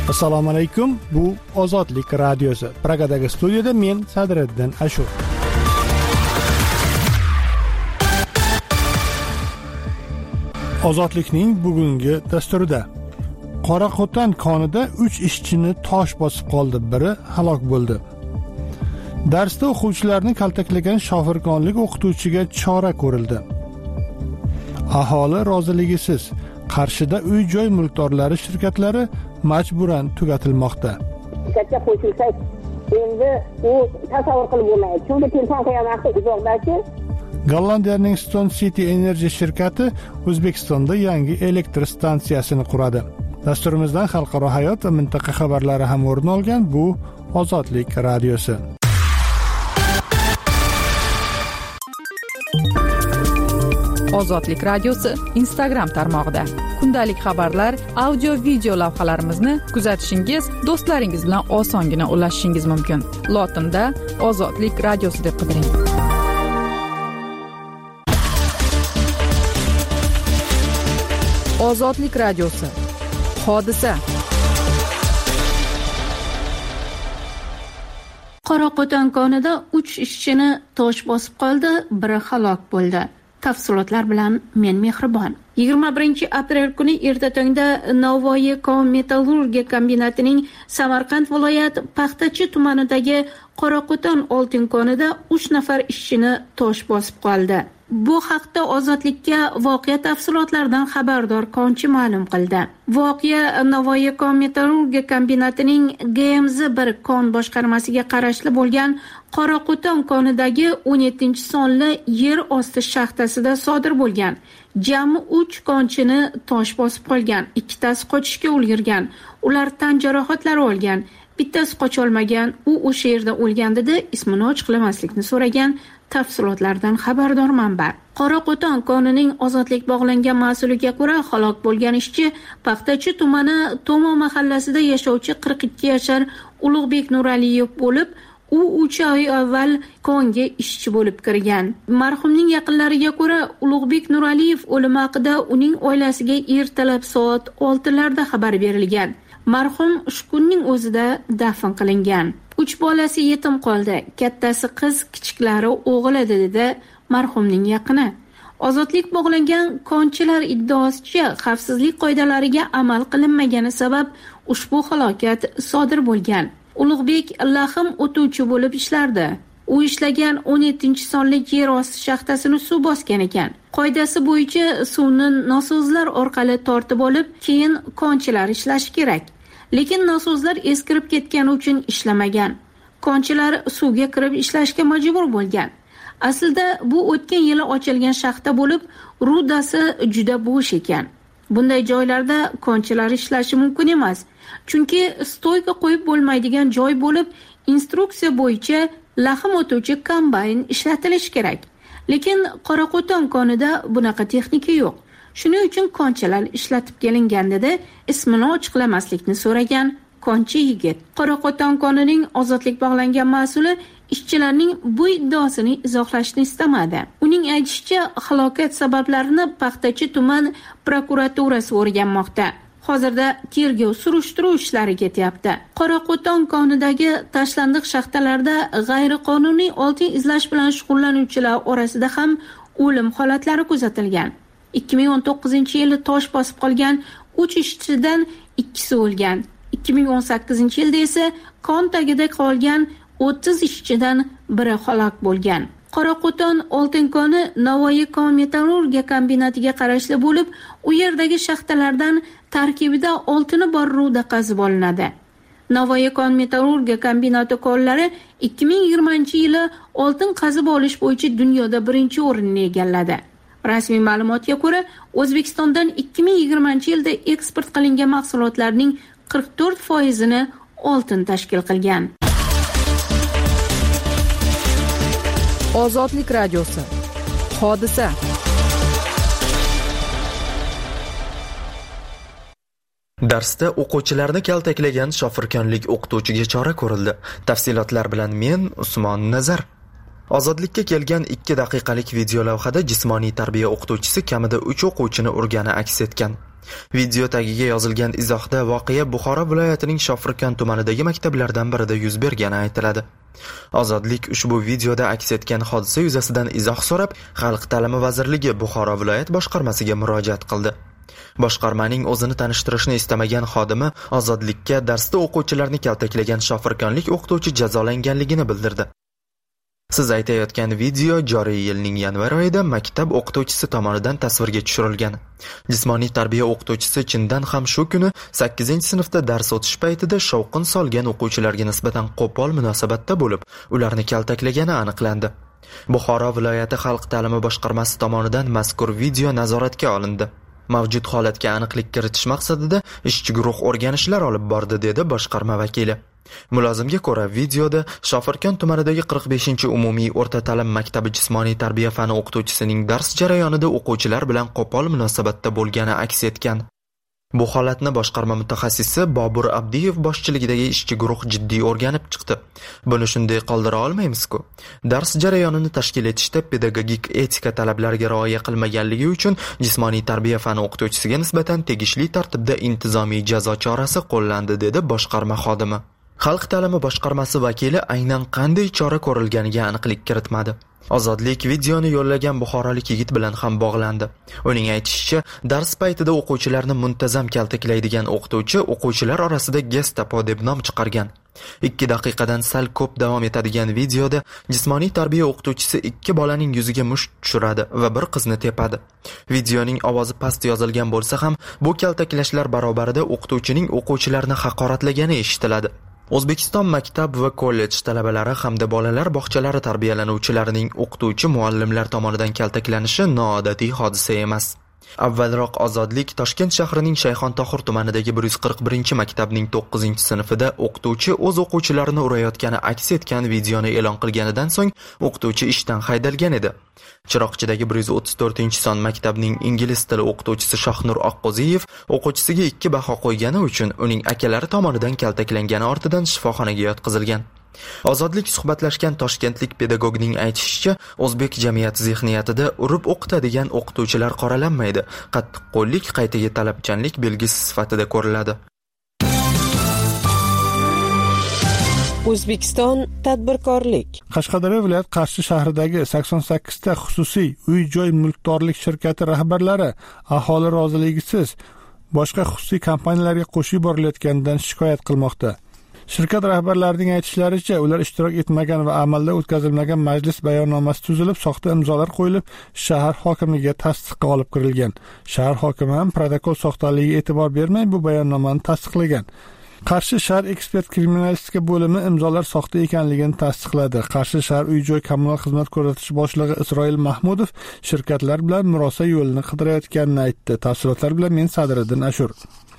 Assalomu alaykum. Bu Ozodlik radiosi. Pragadagi studiyada men Sadriddin Ashur. Ozodlikning bugungi dasturida Qoraqo'ton konida 3 ishchini tosh bosib qoldi, biri halok bo'ldi. Darsda o'quvchilarni kaltaklagan shofirkonlik o'qituvchiga chora ko'rildi. Aholi roziligisiz Qarshida uy-joy mulkdorlari shirkatlari majburan tugatilmoqda. Katta qo'shilsa, endi u tasavvur qilib bo'lmaydi. Chunki telefon qiyomatda uzoqdachi. Gollandiyaning Stone City Energy shirkati O'zbekistonda yangi elektr stansiyasini quradi. Dasturimizdan xalqaro hayot va mintaqa xabarlari ham o'rin olgan. Bu Ozodlik radiosi. Ozodlik radiosi Instagram tarmog'ida kundalik xabarlar, audio video lavhalarimizni kuzatishingiz, do'stlaringiz bilan osongina ulashishingiz mumkin. Lotinda Ozodlik radiosi deb qidiring. Ozodlik radiosi. Hodisa. Qoraqo'ton konida 3 ishchini tosh bosib qoldi, biri halok bo'ldi. Tafsilotlar bilan men Mehribon. 21-aprel kuni erta tongda Navoiy kon metallurgiya kombinatining Samarqand viloyat Paxtachi tumanidagi Qoraqo'ton oltin konida 3 nafar ishchini tosh bosib qoldi. Bu haqda Ozodlikka voqea tafsilotlaridan xabardor konchi ma'lum qildi. Voqea Navoiy kon metallurgiya kombinatining GMZ1 kon boshqarmasiga qarashli bo'lgan Qoraqo'ton konidagi 17-sonli yer osti shaxtasida sodir bo'lgan. Jami 3 konchini tosh bosib qolgan, ikkitasi qochishga ulgurgan. Ular tan jarohatlari olgan. Bittasi qocholmagan, u o'sha yerda o'lgan dedi, ismini ochiqlamaslikni so'ragan tafsilotlardan xabardor manba. Qoraqo'ton konining ozodlik bog'langan mas'uliga ko'ra, halok bo'lgan ishchi Paxtachi tumani Tomo mahallasida yashovchi 42 yashar Ulug'bek Nuraliyev bo'lib, u 3 oy avval konga ishchi bo'lib kirgan. Marhumning yaqinlariga ko'ra, Ulug'bek Nuraliyev o'limi haqida uning oilasiga ertalab soat 6larda xabar berilgan. Marhum shu kunning o'zida dafn qilingan. 3 bolasi yetim qoldi. Kattasi qiz, kichiklari o'g'il edi dedi marhumning yaqini. Ozodlik bog'langan konchilar iddaosicha xavfsizlik qoidalariga amal qilinmagani sabab ushbu halokat sodir bo'lgan. Ulug'bek lahm o'tuvchi bo'lib ishlardi. U ishlagan 17-sonli yer osti shaxtasini suv bosgan ekan. Qoidasi bo'yicha suvni nosozlar orqali tortib olib, keyin konchilar ishlashi kerak. Lekin nosozlar eskirib ketgani uchun ishlamagan. Konchilar suvga kirib ishlashga majbur bo'lgan. Aslida bu o'tgan yili ochilgan shaxta bo'lib, rudasi juda bo'sh ekan. Bunday joylarda konchilar ishlashi mumkin emas. Chunki stoyga qo'yib bo'lmaydigan joy bo'lib, instruksiya bo'yicha lahm o'tuvchi kombayn ishlatilishi kerak. Lekin Qoraqo'ton konida bunaqa texnika yo'q. Shuning uchun konchilar ishlatib kelingan dedi, ismini ochiqlamaslikni so'ragan konchi yigit. Qoraqo'ton konining ozodlik bog'langan mas'uli ishchilarning bu iddaosini izohlashni istamadi. Uning aytishicha, halokat sabablarini Paxtachi tuman prokuraturasi o'rganmoqda. Hozirda tergov surishtiruv ishlari ketyapti. Qoraqo'ton konidagi tashlandiq shaxtalarda g'ayriqonuniy oltin izlash bilan shug'ullanuvchilar orasida ham o'lim holatlari kuzatilgan. 2019-yili tosh bosib qolgan 3 ishchidan 2si o'lgan. 2018-yilda esa kon tagida qolgan 30 ishchidan biri halok bo'lgan. Qoraqo'ton oltin koni Navoiy kon metallurgiya kombinatiga qarashli bo'lib, u yerdagi shaxtalardan tarkibida oltini bor ruda qazib olinadi. Navoiy kon metallurgiya kombinati konlari 2020-yili oltin qazib olish bo'yicha dunyoda birinchi o'rinni egalladi. Rasmiy ma'lumotga ko'ra, O'zbekistondan 2020-yilda eksport qilingan mahsulotlarning 44%ni oltin tashkil qilgan. Ozodlik radiosi. Hodisa. Darsda o'quvchilarni kaltaklagan shofirkonlik o'qituvchiga chora ko'rildi. Tafsilotlar bilan men Usmon Nazar. Ozodlikka kelgan 2 daqiqalik video lavhada jismoniy tarbiya o'qituvchisi kamida 3 o'quvchini urgani aks etgan. Video tagiga yozilgan izohda voqea Buxoro viloyatining Shofirkon tumanidagi maktablardan birida yuz bergani aytiladi. Ozodlik ushbu videoda aks etgan hodisa yuzasidan izoh so'rab, Xalq ta'limi vazirligi Buxoro viloyat boshqarmasiga murojaat qildi. Boshqarmaning o'zini tanishtirishni istamagan xodimi Ozodlikka darsda o'quvchilarni kaltaklagan shofirkonlik o'qituvchi jazolanganligini bildirdi. Siz aytayotgan video joriy yilning yanvar oyida maktab o'qituvchisi tomonidan tasvirga tushirilgan. Jismoniy tarbiya o'qituvchisi chindan ham shu kuni 8-sinfda dars o'tish paytida shovqin solgan o'quvchilarga nisbatan qo'pol munosabatda bo'lib, ularni kaltaklagani aniqlandi. Buxoro viloyati xalq ta'limi boshqarmasi tomonidan mazkur video nazoratga olindi. Mavjud holatga aniqlik kiritish maqsadida ishchi guruh o'rganishlar olib bordi, dedi boshqarma vakili. Mulozimga ko'ra, videoda Shofirkon tumanidagi 45-umumiy o'rta ta'lim maktabi jismoniy tarbiya fani o'qituvchisining dars jarayonida o'quvchilar bilan qo'pol munosabatda bo'lgani aks etgan. Bu holatni boshqarma mutaxassisi Bobur Abdiyev boshchiligidagi ishchi guruh jiddiy o'rganib chiqdi. Buni shunday qoldira olmaymiz-ku. Dars jarayonini tashkil etishda pedagogik etika talablariga rioya qilmaganligi uchun jismoniy tarbiya fani o'qituvchisiga nisbatan tegishli tartibda intizomiy jazo chorasi qo'llandi, dedi boshqarma xodimi. Xalq ta'limi boshqarmasi vakili aynan qanday chora ko'rilganiga aniqlik kiritmadi. Ozodlik videoni yo'llagan buxorolik yigit bilan ham bog'landi. Uning aytishicha, dars paytida o'quvchilarni muntazam kaltaklaydigan o'qituvchi o'quvchilar orasida Gestapo deb nom chiqargan. 2 daqiqadan sal ko'p davom etadigan videoda jismoniy tarbiya o'qituvchisi 2 bolaning yuziga musht tushiradi va bir qizni tepadi. Videoning ovozi past yozilgan bo'lsa ham, bu kaltaklashlar barobarida o'qituvchining o'quvchilarni haqoratlagani eshitiladi. O'zbekiston maktab va kollej talabalari hamda bolalar bog'chalari tarbiyalanuvchilarining o'qituvchi muallimlar tomonidan kaltaklanishi noodatiy hodisa emas. Avvalroq Ozodlik Toshkent shahrining Shayxontohur tumanidagi 141-maktabning 9-sinfida o'qituvchi o'z o'quvchilarini urayotgani aks etgan videoni e'lon qilganidan so'ng o'qituvchi ishdan haydalgan edi. Chiroqchidagi 134-son maktabning ingliz tili o'qituvchisi Shohnur Oqqo'ziyev o'quvchisiga 2 baho qo'ygani uchun uning akalari tomonidan kaltaklangani ortidan shifoxonaga yotqizilgan. Ozodlik suhbatlashgan toshkentlik pedagogning aytishicha, o'zbek jamiyati zehniyatida urib o'qitadigan o'qituvchilar qoralanmaydi. Qattiqqo'llik qaytaga talabchanlik belgisi sifatida ko'riladi. O'zbekiston tadbirkorlik. Qashqadaryo viloyat Qarshi shahridagi 88 ta xususiy uy-joy mulkdorlik shirkati rahbarlari aholi roziligisiz boshqa xususiy kompaniyalarga qo'shib yuborilayotganidan shikoyat qilmoqda. Shirkat rahbarlarining aytishlaricha, ular ishtirok etmagan va amalda o'tkazilmagan majlis bayonnomasi tuzilib, soxta imzolar qo'yilib, shahar hokimligiga tasdiqqa olib kirilgan. Shahar hokimi ham protokol soxtaligiga e'tibor bermay bu bayonnomani tasdiqlagan. Qarshi shahar ekspert kriminalistika bo'limi imzolar soxta ekanligini tasdiqladi. Qarshi shahar uy-joy kommunal xizmat ko'rsatish boshlig'i Isroil Mahmudov shirkatlar bilan murosa yo'lini qidirayotganini aytdi. Tafsilotlar bilan men Sadriddin Ashur.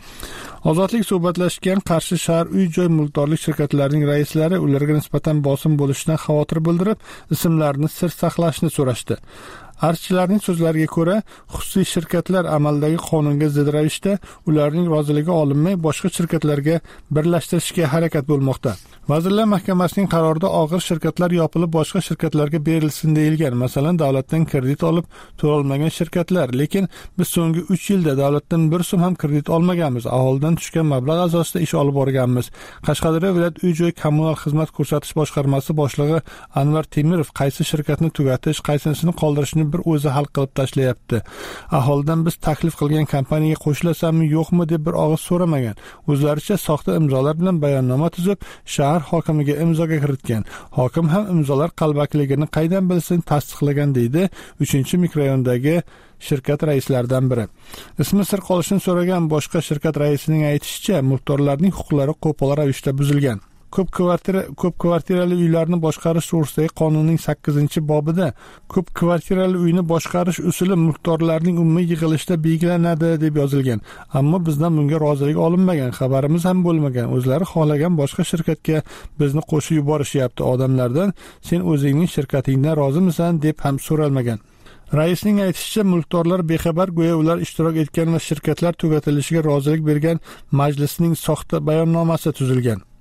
Ozodlik suhbatlashgan Qarshi shahar uy-joy mulkdorlik shirkatlarining raislari ularga nisbatan bosim bo'lishidan xavotir bildirib, ismlarini sir saqlashni so'rashdi. Archilarning so'zlariga ko'ra, xususiy shirkatlar amaldagi qonunga zid ravishda ularning roziligi olinmay boshqa shirkatlarga birlashtirishga harakat bo'lmoqda. Vazirlar Mahkamasining qarorida og'ir shirkatlar yopilib boshqa shirkatlarga berilsin deyilgan. Masalan, davlatdan kredit olib to'lolmagan shirkatlar, lekin biz so'nggi 3 yilda davlatdan bir so'm ham kredit olmaganmiz. Aholidan tushgan mablag' asosida ish olib borganmiz. Qashqadaryo viloyat uy-joy kommunal xizmat ko'rsatish boshqarmasi boshlig'i Anvar Temirov qaysi shirkatni tugatish, qaysinisini qoldirishni bir o'zi hal qilib tashlayapti. Aholidan biz taklif qilgan kompaniyaga qo'shilasanmi, yo'qmi deb bir og'iz so'ramagan. O'zlaricha soxta imzolar bilan bayonnoma tuzib, shahar hokimiga imzoga kiritgan. Hokim ham imzolar qalbakligini qaydan bilsin tasdiqlagan, deydi 3-mikrorayondagi shirkat raislaridan biri. Ismi sir qolishini so'ragan boshqa shirkat raisining aytishicha, mulkdorlarning huquqlari qo'pol ravishda buzilgan. Ko'p kvartirali uylarni boshqarish to'g'risidagi qonunning 8-bobida ko'p kvartirali uyni boshqarish usuli mulkdorlarning umumiy yig'ilishida belgilanadi deb yozilgan. Ammo bizdan bunga rozilik olinmagan, xabarimiz ham bo'lmagan. O'zlari xohlagan boshqa shirkatga bizni qo'shib yuborishyapti. Odamlardan sen o'zingning shirkatingdan rozimisan deb ham so'ralmagan. Raisning aytishicha, mulkdorlar bexabar, go'yo ular ishtirok etgan va shirkatlar tugatilishiga rozilik bergan majlisning soxta bayonnomasi tuzilgan.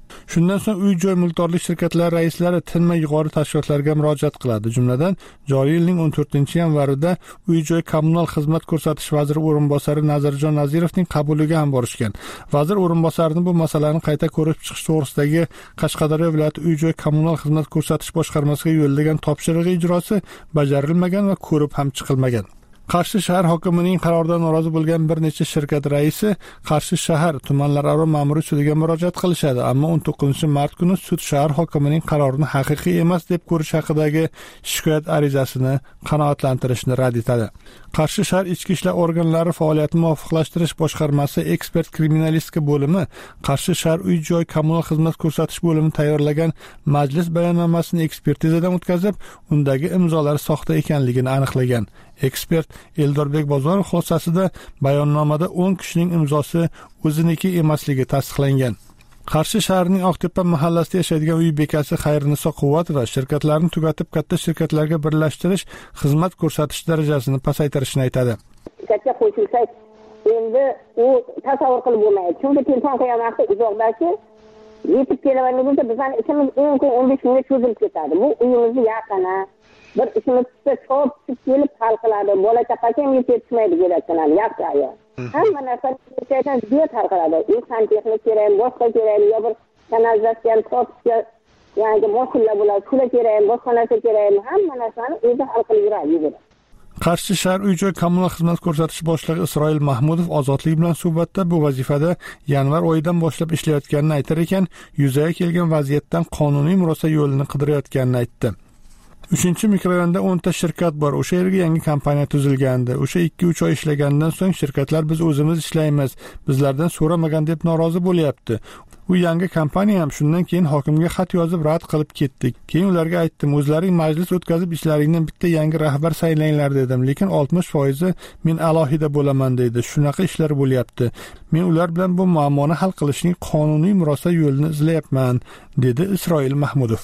Shundan so'ng uy-joy mulkdorlik shirkatlari raislari tinmay yuqori tashkilotlarga murojaat qiladi. Jumladan, joriy yilning 14-yanvarida uy-joy kommunal xizmat ko'rsatish vaziri o'rinbosari Nazarjon Nazirovning qabuliga ham borishgan. Vazir o'rinbosarining bu masalani qayta ko'rib chiqish to'g'risidagi Qashqadaryo viloyati uy-joy kommunal xizmat ko'rsatish boshqarmasiga yo'llagan topshirig'i ijrosi bajarilmagan va ko'rib ham chiqilmagan. Qarshi shahar hokimining qaroridan norozi bo'lgan bir necha shirkat raisi Qarshi shahar tumanlararo ma'muriy sudiga murojaat qilishadi, ammo 19-mart kuni sud shahar hokimining qarorini haqiqiy emas deb ko'rish haqidagi shikoyat arizasini qanoatlantirishni rad etadi. Qarshi shahar ichki ishlar organlari faoliyatini muvofiqlashtirish boshqarmasi ekspert kriminalistika bo'limi Qarshi shahar uy-joy kommunal xizmat ko'rsatish bo'limi tayyorlagan majlis bayonnomasini ekspertizadan o'tkazib, undagi imzolar soxta ekanligini aniqlagan. Ekspert Eldorbek Bozorov xulosasida bayonnomada 10 kishining imzosi o'ziniki emasligi tasdiqlangan. Qarshi shahrining Oqtepa mahallasida yashaydigan uy bekasi Xayriniso Quvvatova shirkatlarni tugatib katta shirkatlarga birlashtirish xizmat ko'rsatish darajasini pasaytirishni aytadi. Katta qo'shilsak, endi u tasavvur qilib bo'lmaydi. Chunki telefon qiyomatda uzoqdagi yetib kelganimizda bizning ishimiz 10-15 kunga cho'zilib ketadi. Bu uyimizni yaqini bir ishimizda chop kelib hal qiladi. Bola chaqasi ham yetishmaydi keraklanadi, yaxshi ayol. Hamma narsani kechaydan ziyod hal qiladi. Inson texnik kerak, boshqa kerak, yo bir kanalizatsiya topishga yangi mashinalar bo'ladi, shular kerak, boshqa narsa kerak, hamma narsani o'zi hal qilib yuradi. Qarshi shahar uy-joy kommunal xizmat ko'rsatish boshlig'i Isroil Mahmudov Ozodlik bilan suhbatda bu vazifada yanvar oyidan boshlab ishlayotganini aytar ekan, yuzaga kelgan vaziyatdan qonuniy murosa yo'lini qidirayotganini aytdi. 3-mikrorayonda 10 ta shirkat bor. O'sha yerga yangi kompaniya tuzilgandi. O'sha 2-3 oy ishlagandan so'ng shirkatlar biz o'zimiz ishlaymiz, bizlardan so'ramagan deb norozi bo'lyapti. U yangi kompaniya ham shundan keyin hokimga xat yozib rad qilib ketdik. Keyin ularga aytdim, o'zlaring majlis o'tkazib ishlaringdan bitta yangi rahbar saylanglar dedim, lekin 60% men alohida bo'laman deydi. Shunaqa ishlar bo'lyapti. Men ular bilan bu muammoni hal qilishning qonuniy murosa yo'lini izlayapman, dedi Isroil Mahmudov.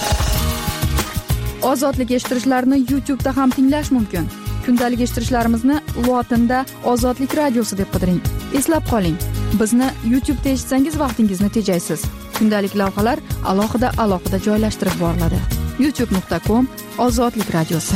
Ozodlik eshittirishlarni YouTube'da ham tinglash mumkin. Kundalik eshittirishlarimizni lotinda Ozodlik radiosi deb qidiring. Eslab qoling, bizni YouTube'da eshitsangiz vaqtingizni tejaysiz. Kundalik lavhalar alohida joylashtirib boriladi. youtube.com/Ozodlik radiosi.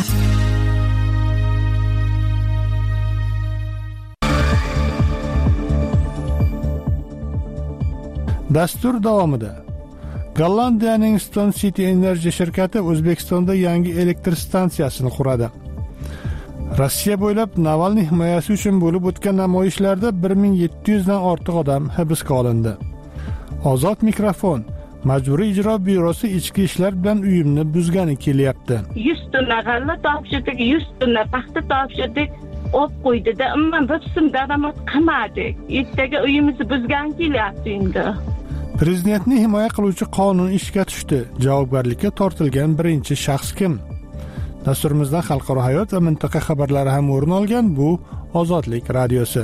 Dastur davomida Gollandiyaning Stone City Energy shirkati O'zbekistonda yangi elektr stansiyasini quradi. Rossiya bo'ylab Navalniy himoyasi uchun bo'lib o'tgan namoyishlarda 1700 dan ortiq odam hibsga olindi. Ozod mikrofon. Majburiy ijro byurosi ichki ishlar bilan uyimni buzgani kelyapti. 100 tonna g'alla topshirdik, 100 tonna paxta topshirdik. O'p qo'ydida, ammo biz daromad qilmadik. Ertaga uyimizni buzgan kelyapti endi. Prezidentni himoya qiluvchi qonun ishga tushdi. Javobgarlikka tortilgan birinchi shaxs kim? Dasturimizdan xalqaro hayot va mintaqa xabarlari ham o'rin olgan bu Ozodlik radiosi.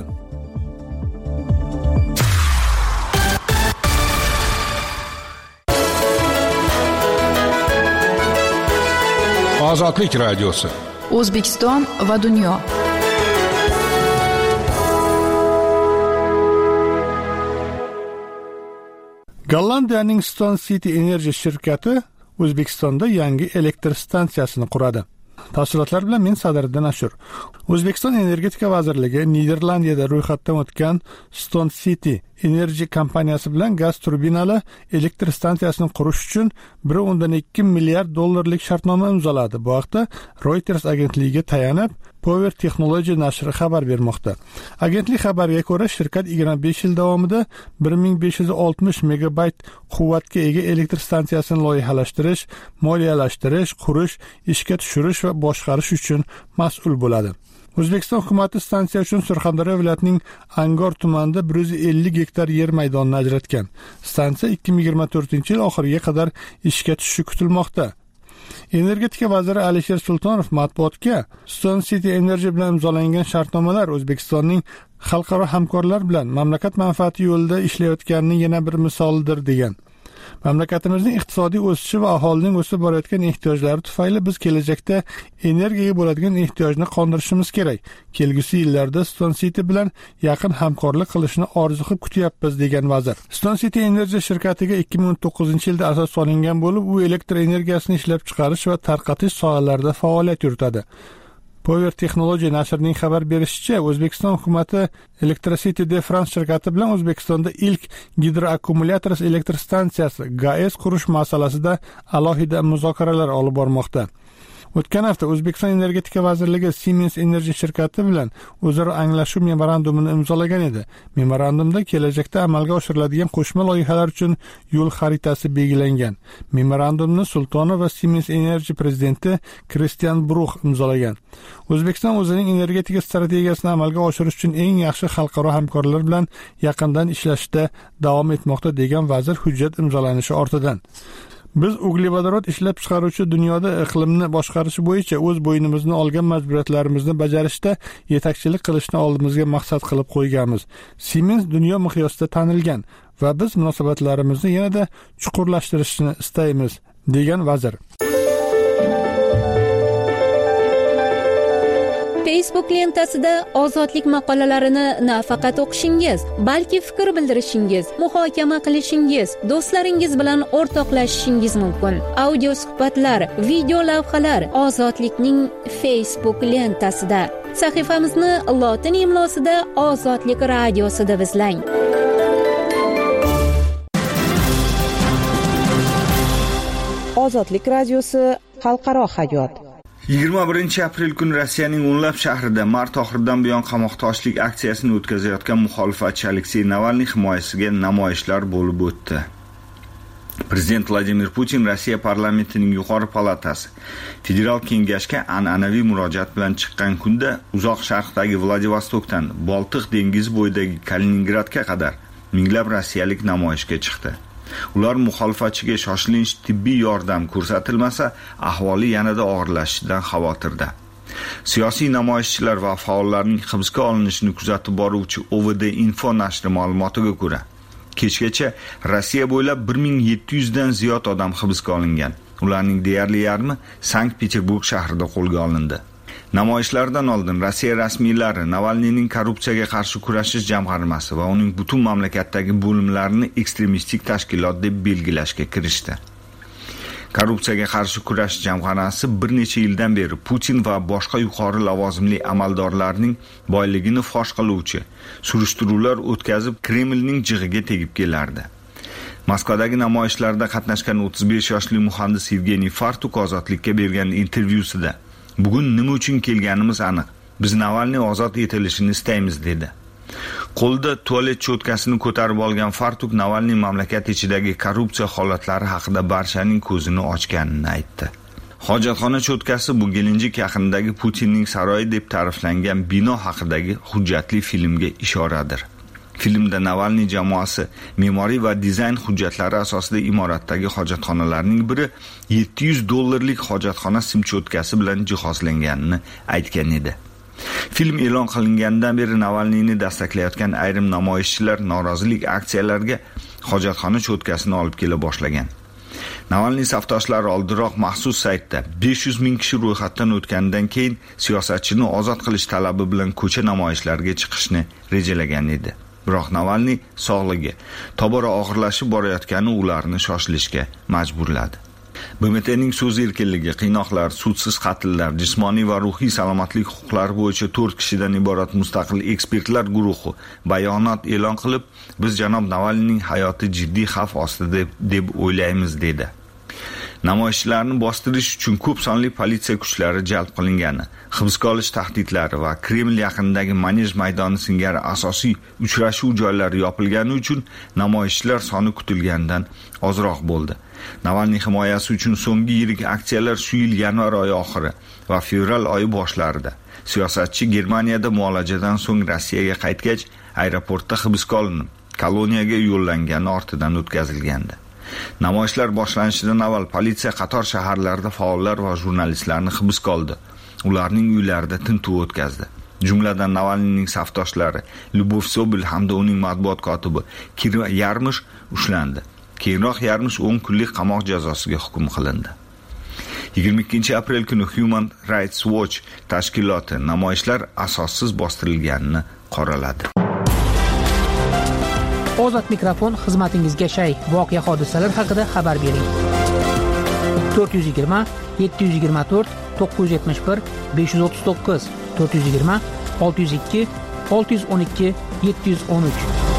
Ozodlik radiosi. O'zbekiston va dunyo. Gollandiyaning Stone City Energy shirkati O'zbekistonda yangi elektr stansiyasini quradi. Tafsilotlar bilan men Sadriddin Ashur. O'zbekiston Energetika vazirligi Niderlandiyada ro'yxatdan o'tgan Stone City Energy kompaniyasi bilan gaz turbinali elektr stansiyasini qurish uchun 1.2 milliard dollarlik shartnoma imzoladi. Bu haqda Reuters agentligiga tayanib Power Technology nashri xabar bermoqda. Agentlik xabariga ko'ra, shirkat 25 yil davomida 1560 megabayt quvvatga ega elektr stansiyasini loyihalashtirish, moliyalashtirish, qurish, ishga tushirish va boshqarish uchun mas'ul bo'ladi. O'zbekiston hukumatı stansiya uchun Surxondaryo viloyatining Angor tumanida 150 gektar yer maydonini ajratgan. Stansiya 2024-yil oxiriga qadar ishga tushishi kutilmoqda. Energetika vaziri Alisher Sultonov matbuotga Stone City Energy bilan imzolangan shartnomalar O'zbekistonning xalqaro hamkorlar bilan mamlakat manfaati yo'lida ishlayotganining yana bir misolidir degan. Mamlakatimizning iqtisodiy o'sishi va aholining o'sib borayotgan ehtiyojlari tufayli biz kelajakda energiyaga bo'ladigan ehtiyojni qondirishimiz kerak. Kelgusi yillarda Stone City bilan yaqin hamkorlik qilishni orzu qilib kutyapmiz, degan vazir. Stone City Energy shirkatiga 2019-yilda asos solingan bo'lib, u elektr energiyasini ishlab chiqarish va tarqatish sohalarida faoliyat yuritadi. Power Technology nashrining xabar berishicha, O'zbekiston hukumati Electricity de France shirkati bilan O'zbekistonda ilk gidroakkumulyator elektr stansiyasi GAES qurish masalasida alohida muzokaralar olib bormoqda. O'tgan hafta O'zbekiston Energetika vazirligi Siemens Energy shirkati bilan o'zaro anglashuv memorandumini imzolagan edi. Memorandumda kelajakda amalga oshiriladigan qo'shma loyihalar uchun yo'l xaritasi belgilangan. Memorandumni Sultonov va Siemens Energy prezidenti Christian Bruch imzolagan. O'zbekiston o'zining energetika strategiyasini amalga oshirish uchun eng yaxshi xalqaro hamkorlar bilan yaqindan ishlashda davom etmoqda, degan vazir hujjat imzolanishi ortidan. Biz uglevodorod ishlab chiqaruvchi dunyoda iqlimni boshqarish bo'yicha o'z bo'ynimizni olgan majburiyatlarimizni bajarishda yetakchilik qilishni oldimizga maqsad qilib qo'yganmiz. Siemens dunyo miqyosida tanilgan va biz munosabatlarimizni yanada chuqurlashtirishni istaymiz, degan vazir. Facebook lentasida ozodlik maqolalarini nafaqat o'qishingiz, balki fikr bildirishingiz, muhokama qilishingiz, do'stlaringiz bilan o'rtoqlashishingiz mumkin. Audio suhbatlar, video lavhalar Ozodlikning Facebook lentasida. Sahifamizni lotin imlosida Ozodlik radiosida izlang. Ozodlik radiosi xalqaro hayot. 21-aprel kuni Rossiyaning o'nlab shahrida mart oxiridan buyon qamoqda aksiyasini o'tkazayotgan muxolifatchi Aleksey Navalniy himoyasiga namoyishlar bo'lib o'tdi. Prezident Vladimir Putin Rossiya parlamentining yuqori palatasi Federal kengashga an'anaviy murojaat bilan chiqqan kunda uzoq sharqdagi Vladivostokdan Boltiq dengizi bo'yidagi Kaliningradga qadar minglab rossiyalik namoyishga chiqdi. Ular muxolifatchiga shoshilinch tibbiy yordam ko'rsatilmasa, ahvoli yanada og'irlashishidan xavotirda. Siyosiy namoyishchilar va faollarning hibsga olinishini kuzatib boruvchi OVD Info nashri ma'lumotiga ko'ra, kechgacha Rossiya bo'ylab 1700 dan ziyod odam hibsga olingan. Ularning deyarli yarmi Sankt-Peterburg shahrida qo'lga olindi. Namoyishlardan oldin Rossiya rasmiylari Navalniyning korrupsiyaga qarshi kurashish jamg'armasi va uning butun mamlakatdagi bo'limlarini ekstremistik tashkilot deb belgilashga kirishdi. Korrupsiyaga qarshi kurash jamg'armasi bir necha yildan beri Putin va boshqa yuqori lavozimli amaldorlarning boyligini fosh qiluvchi surishtiruvlar o'tkazib, Kremlning jig'iga tegib kelardi. Moskvadagi namoyishlarda qatnashgan 35 yoshli muhandis Evgeniy Fartuk Ozodlikka bergan intervyusida "Bugun nima uchun kelganimiz aniq. Biz Navalniy ozod etilishini istaymiz", dedi. Qo'lda tualet cho'tkasini ko'tarib olgan Fartuk Navalniy mamlakat ichidagi korrupsiya holatlari haqida barchaning ko'zini ochganini aytdi. Hojatxona cho'tkasi bu Gelenjik yaqinidagi Putinning saroyi deb ta'riflangan bino haqidagi hujjatli filmga ishoradir. Filmda Navalniy jamoasi me'moriy va dizayn hujjatlari asosida imoratdagi hojatxonalarning biri $700 hojatxona sim cho'tkasi bilan jihozlanganini aytgan edi. Film e'lon qilingandan beri Navalniyni dastaklayotgan ayrim namoyishchilar norozilik aksiyalariga hojatxona cho'tkasini olib kela boshlagan. Navalniy safdoshlari oldinroq maxsus saytda 500 ming kishi ro'yxatdan o'tgandan keyin siyosatchini ozod qilish talabi bilan ko'cha namoyishlariga chiqishni rejalagan edi. Biroq Navalniy sog'ligi tobora og'irlashib borayotgani ularni shoshilishga majburladi. BMTning so'z erkinligi, qiynoqlar, sudsiz qatllar, jismoniy va ruhiy salomatlik huquqlari bo'yicha 4 kishidan iborat mustaqil ekspertlar guruhi bayonot e'lon qilib, biz janob Navalniyning hayoti jiddiy xavf ostida deb o'ylaymiz, dedi. Namoyishlarni bostirish uchun ko'p sonli politsiya kuchlari jalb qilingani, hibsga olish tahdidlari va Kreml yaqinidagi Manej maydoni singari asosiy uchrashuv joylari yopilgani uchun namoyishchilar soni kutilgandan ozroq bo'ldi. Navalniy himoyasi uchun so'nggi yirik aksiyalar shu yil yanvar oyi oxiri va fevral oyi boshlarida. Siyosatchi Germaniyada muolajadan so'ng Rossiyaga qaytgach, aeroportda hibsga olinib, koloniyaga yo'llangani ortidan o'tkazilgandi. Namoyishlar boshlanishidan avval politsiya qator shaharlarda faollar va jurnalistlarni hibsga oldi. Ularning uylarida tintuv o'tkazdi. Jumladan Navalniyning safdoshlari Lyubov Sobel hamda uning matbuot kotibi Kira Yarmish ushlandi. Keyinroq Yarmish 10 kunlik qamoq jazosiga hukm qilindi. 22 aprel kuni Human Rights Watch tashkiloti namoyishlar asossiz bostirilganini qoraladi. Ozod mikrofon xizmatingizga shay. Voqea hodisalar haqida xabar bering. 420 724 971 539 420 602 612 713.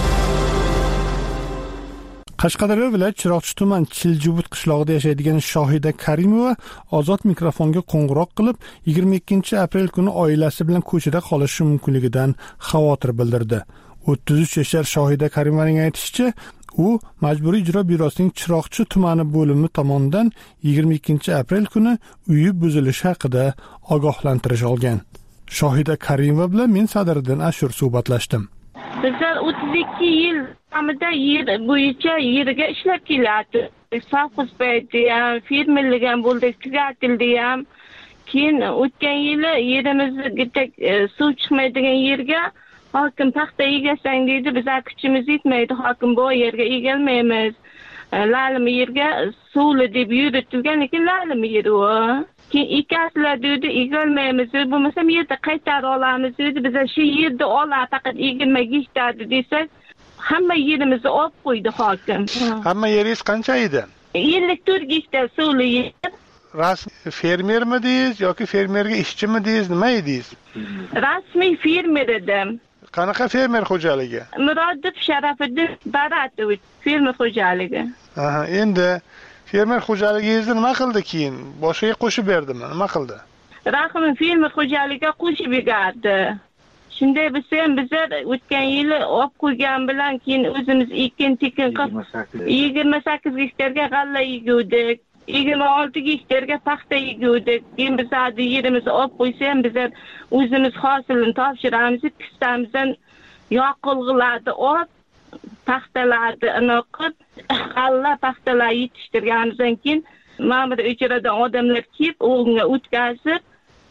Qashqadaryo viloyat Chiroqchi tuman Chiljubut qishlog'ida yashaydigan Shohida Karimova ozod mikrofonga qo'ng'iroq qilib, 22 aprel kuni oilasi bilan ko'chada qolishi mumkinligidan xavotir bildirdi. 33 yashar Shohida Karimovaning aytishicha, u Majburiy ijro byurosining Chiroqchi tumani bo'limi tomonidan 22 aprel kuni uyi buzilishi haqida ogohlantirish olgan. Shohida Karimova bilan men Sadriddin Ashur suhbatlashdim. Bizlar 32 yil davomida yer bo'yicha yerga ishlab keladi. Sovxoz payti ham, fermerlik ham bo'ldi, tugatildi ham. Keyin o'tgan yili yerimizga suv chiqmaydigan yerga hokim paxta egasang deydi, bizlar kuchimiz yetmaydi, hokim bu yerga egalmaymiz. La'lim yerga suvli deb yuritilgan, lekin la'lim yer u. Keyin ikaslar dedi, egalmaymiz, bo'lmasa yerda qaytarib olamiz dedi. Bizlar shu yerda olar, faqat egilmay ketadi desak, hamma yerimizni olib qo'ydi hokim. Hamma yeringiz qancha edi? 54 gektar suvli yer. Rasmiy fermermi deysiz yoki fermerga ishchimi deysiz, nima edingiz? Rasmiy fermer edim. Qanaqa fermer xo'jaligi? Murodov Sharafiddin Baratovich fermer xo'jaligi. Aha, endi fermer xo'jaligingizni nima qildi keyin? Boshiga qo'shib berdimi? Nima qildi? Rahim fermer xo'jaligiga qo'shib berdi. Shunday bo'lsa ham bizlar o'tgan yili olib qo'ygan bilan keyin o'zimiz ekin-tekin qilib 28 gektarga g'alla eguvdik. 26 gektarga paxta eguvdik. Keyin bizlarni yerimizni olib qo'ysa ham bizlar o'zimiz hosilini topshiramiz, pistamizdan yoqilg'ilarni olib paxtalarni aniqib, g'alla paxtalar yetishtirganimizdan keyin ma'mur ijrodan odamlar kelib, o'nga o'tkazib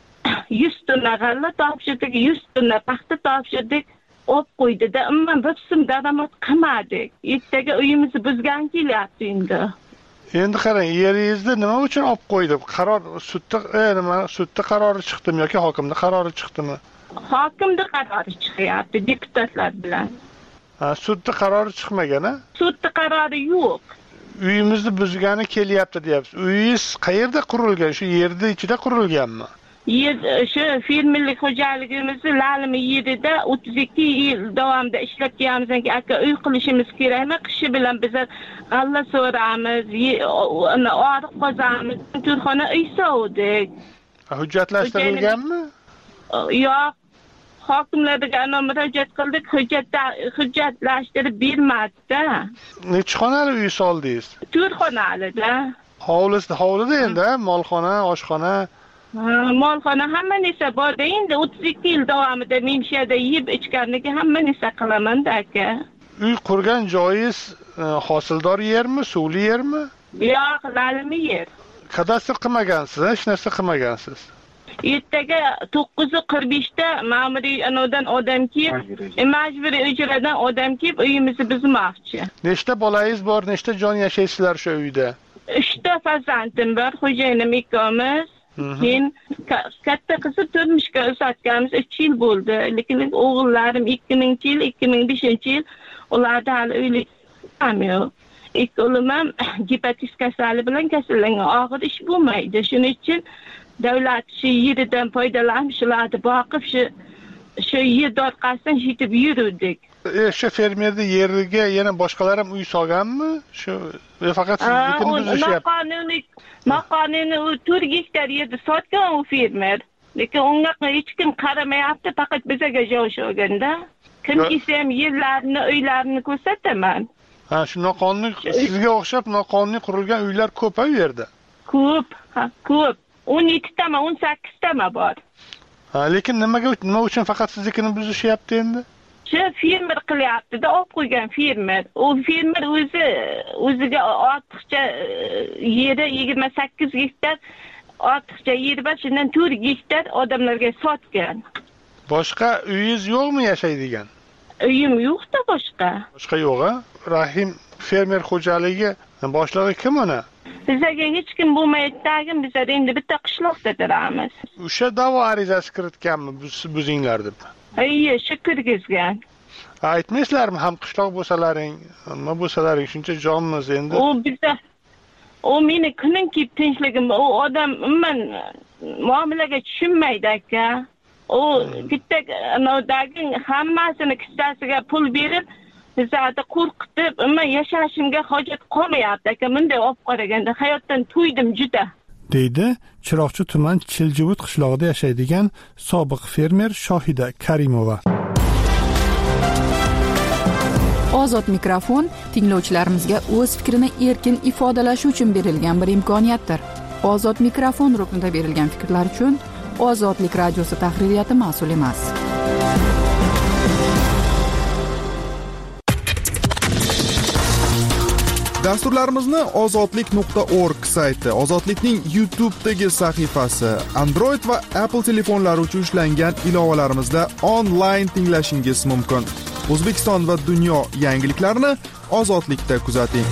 100 tonna g'alla topshirdik, 100 tonna paxta topshirdik, olib qo'ydida. Ammo biz daromad qilmadik. Ertaga uyimizni buzgan kelyapti endi. Endi qarang, yeringizni nima uchun olib qo'ydi? Qaror sudda qarori chiqdimi yoki hokimning qarori chiqdimi? Hokimning qarori chiqyapti deputatlar bilan. Ha, sudda qarori chiqmagan-a? Sudda qarori yo'q. Uyimizni buzgani kelyapti deyapsiz. Uyingiz qayerda qurilgan? Shu yerda ichida qurilganmi? Shu fermerlik xo'jaligimizni La'lim yerida 32 yil davomida ishlab kelganimizdan keyin aka uy qilishimiz kerakmi? Qishi bilan biz g'alla so'ramiz, oriq qozamiz, turxona uy sovdik. Hujjatlashtirilganmi? Yo'q. Hokimlarga murojaat qildik, hujjatlashtirib bermadi-da. Necha xonali uy soldingiz? 4 xonalida. Hovlida endi, molxona, oshxona. Molxona hamma narsa bor-da, endi 32 yil davomida men shu yerda yeb ichganlikka hamma narsa qilaman-da aka. Uy qurgan joyingiz hosildor yermi, suvli yermi? Yo'q, la'limi yer. Kadastr qilmagansiz, hech narsa qilmagansiz. Ertaga 9:45 da ma'muriy anodan odam kelib, majburiy ijrodan odam kelib uyimizni buzmoqchi. Nechta bolangiz bor, nechta jon yashaysizlar shu uyda? 3 ta farzandim bor, xo'jayinim ikkimiz. Keyin katta qizni turmushga uzatganimiz 3 yil bo'ldi. Lekin o'g'illarim 2000-yil, 2005-yil ularda hali uylik ham yo'q. Ikki o'g'lim ham gepatit kasali bilan kasallangan, og'ir ish bo'lmaydi. Shuning uchun davlat shu yeridan foydalanib, shularni boqib, shu yer orqasidan yetib yurdik. Shu fermerni yeriga yana boshqalar ham uy solganmi? Shu faqat siznikini buzishyapti. Noqonuniy 4 gektar yerni sotgan u fermer. Lekin unga hech kim qaramayapti, faqat bizga joy olganda. Kim kelsa ham yerlarini, uylarini ko'rsataman. Ha, shu noqonuniy sizga o'xshab noqonuniy qurilgan uylar ko'p u yerda. Ko'p, ko'p. 17 tama, 18 tama bor. Ha, lekin nima uchun faqat siznikini buzishyapti endi? Shu fermer qilyapti-da, olib qo'ygan fermer. U fermer o'ziga ortiqcha yeri 28 gektar ortiqcha yeri bor, shundan 4 gektar odamlarga sotgan. Boshqa uyingiz yo'qmi yashaydigan? uyim yo'q-da boshqa. Boshqa yo'q-a? Rahim fermer xo'jaligi boshlig'i kim uni? Bizga hech kim bo'lmaydi-dagin, bizlar endi bitta qishloqda turamiz. O'sha da'vo arizasi kiritganmi buzinglar deb? Shu kirgizgan. Aytmaysizlarmi ham qishloq bo'lsalaring, nima bo'lsalaring shuncha jonmiz endi. U meni kunim kelib tinchligim, u odam umuman muomalaga tushunmaydi aka. U bitta nodagin hammasini kissasiga pul berib, bizlarni qo'rqitib, umuman yashashimga hojat qolmayapti aka. Bunday olib qaraganda hayotdan to'ydim juda. deydi Chiroqchi tuman Chiljivut qishlog'ida yashaydigan sobiq fermer Shohida Karimova. Ozod mikrofon tinglovchilarimizga o'z fikrini erkin ifodalashi uchun berilgan bir imkoniyatdir. Ozod mikrofon ruknida berilgan fikrlar uchun Ozodlik radiosi tahririyati mas'ul emas. Dasturlarimizni ozodlik.org sayti, Ozodlikning YouTube'dagi sahifasi, Android va Apple telefonlari uchun ishlangan ilovalarimizda onlayn tinglashingiz mumkin. O'zbekiston va dunyo yangiliklarini Ozodlikda kuzating.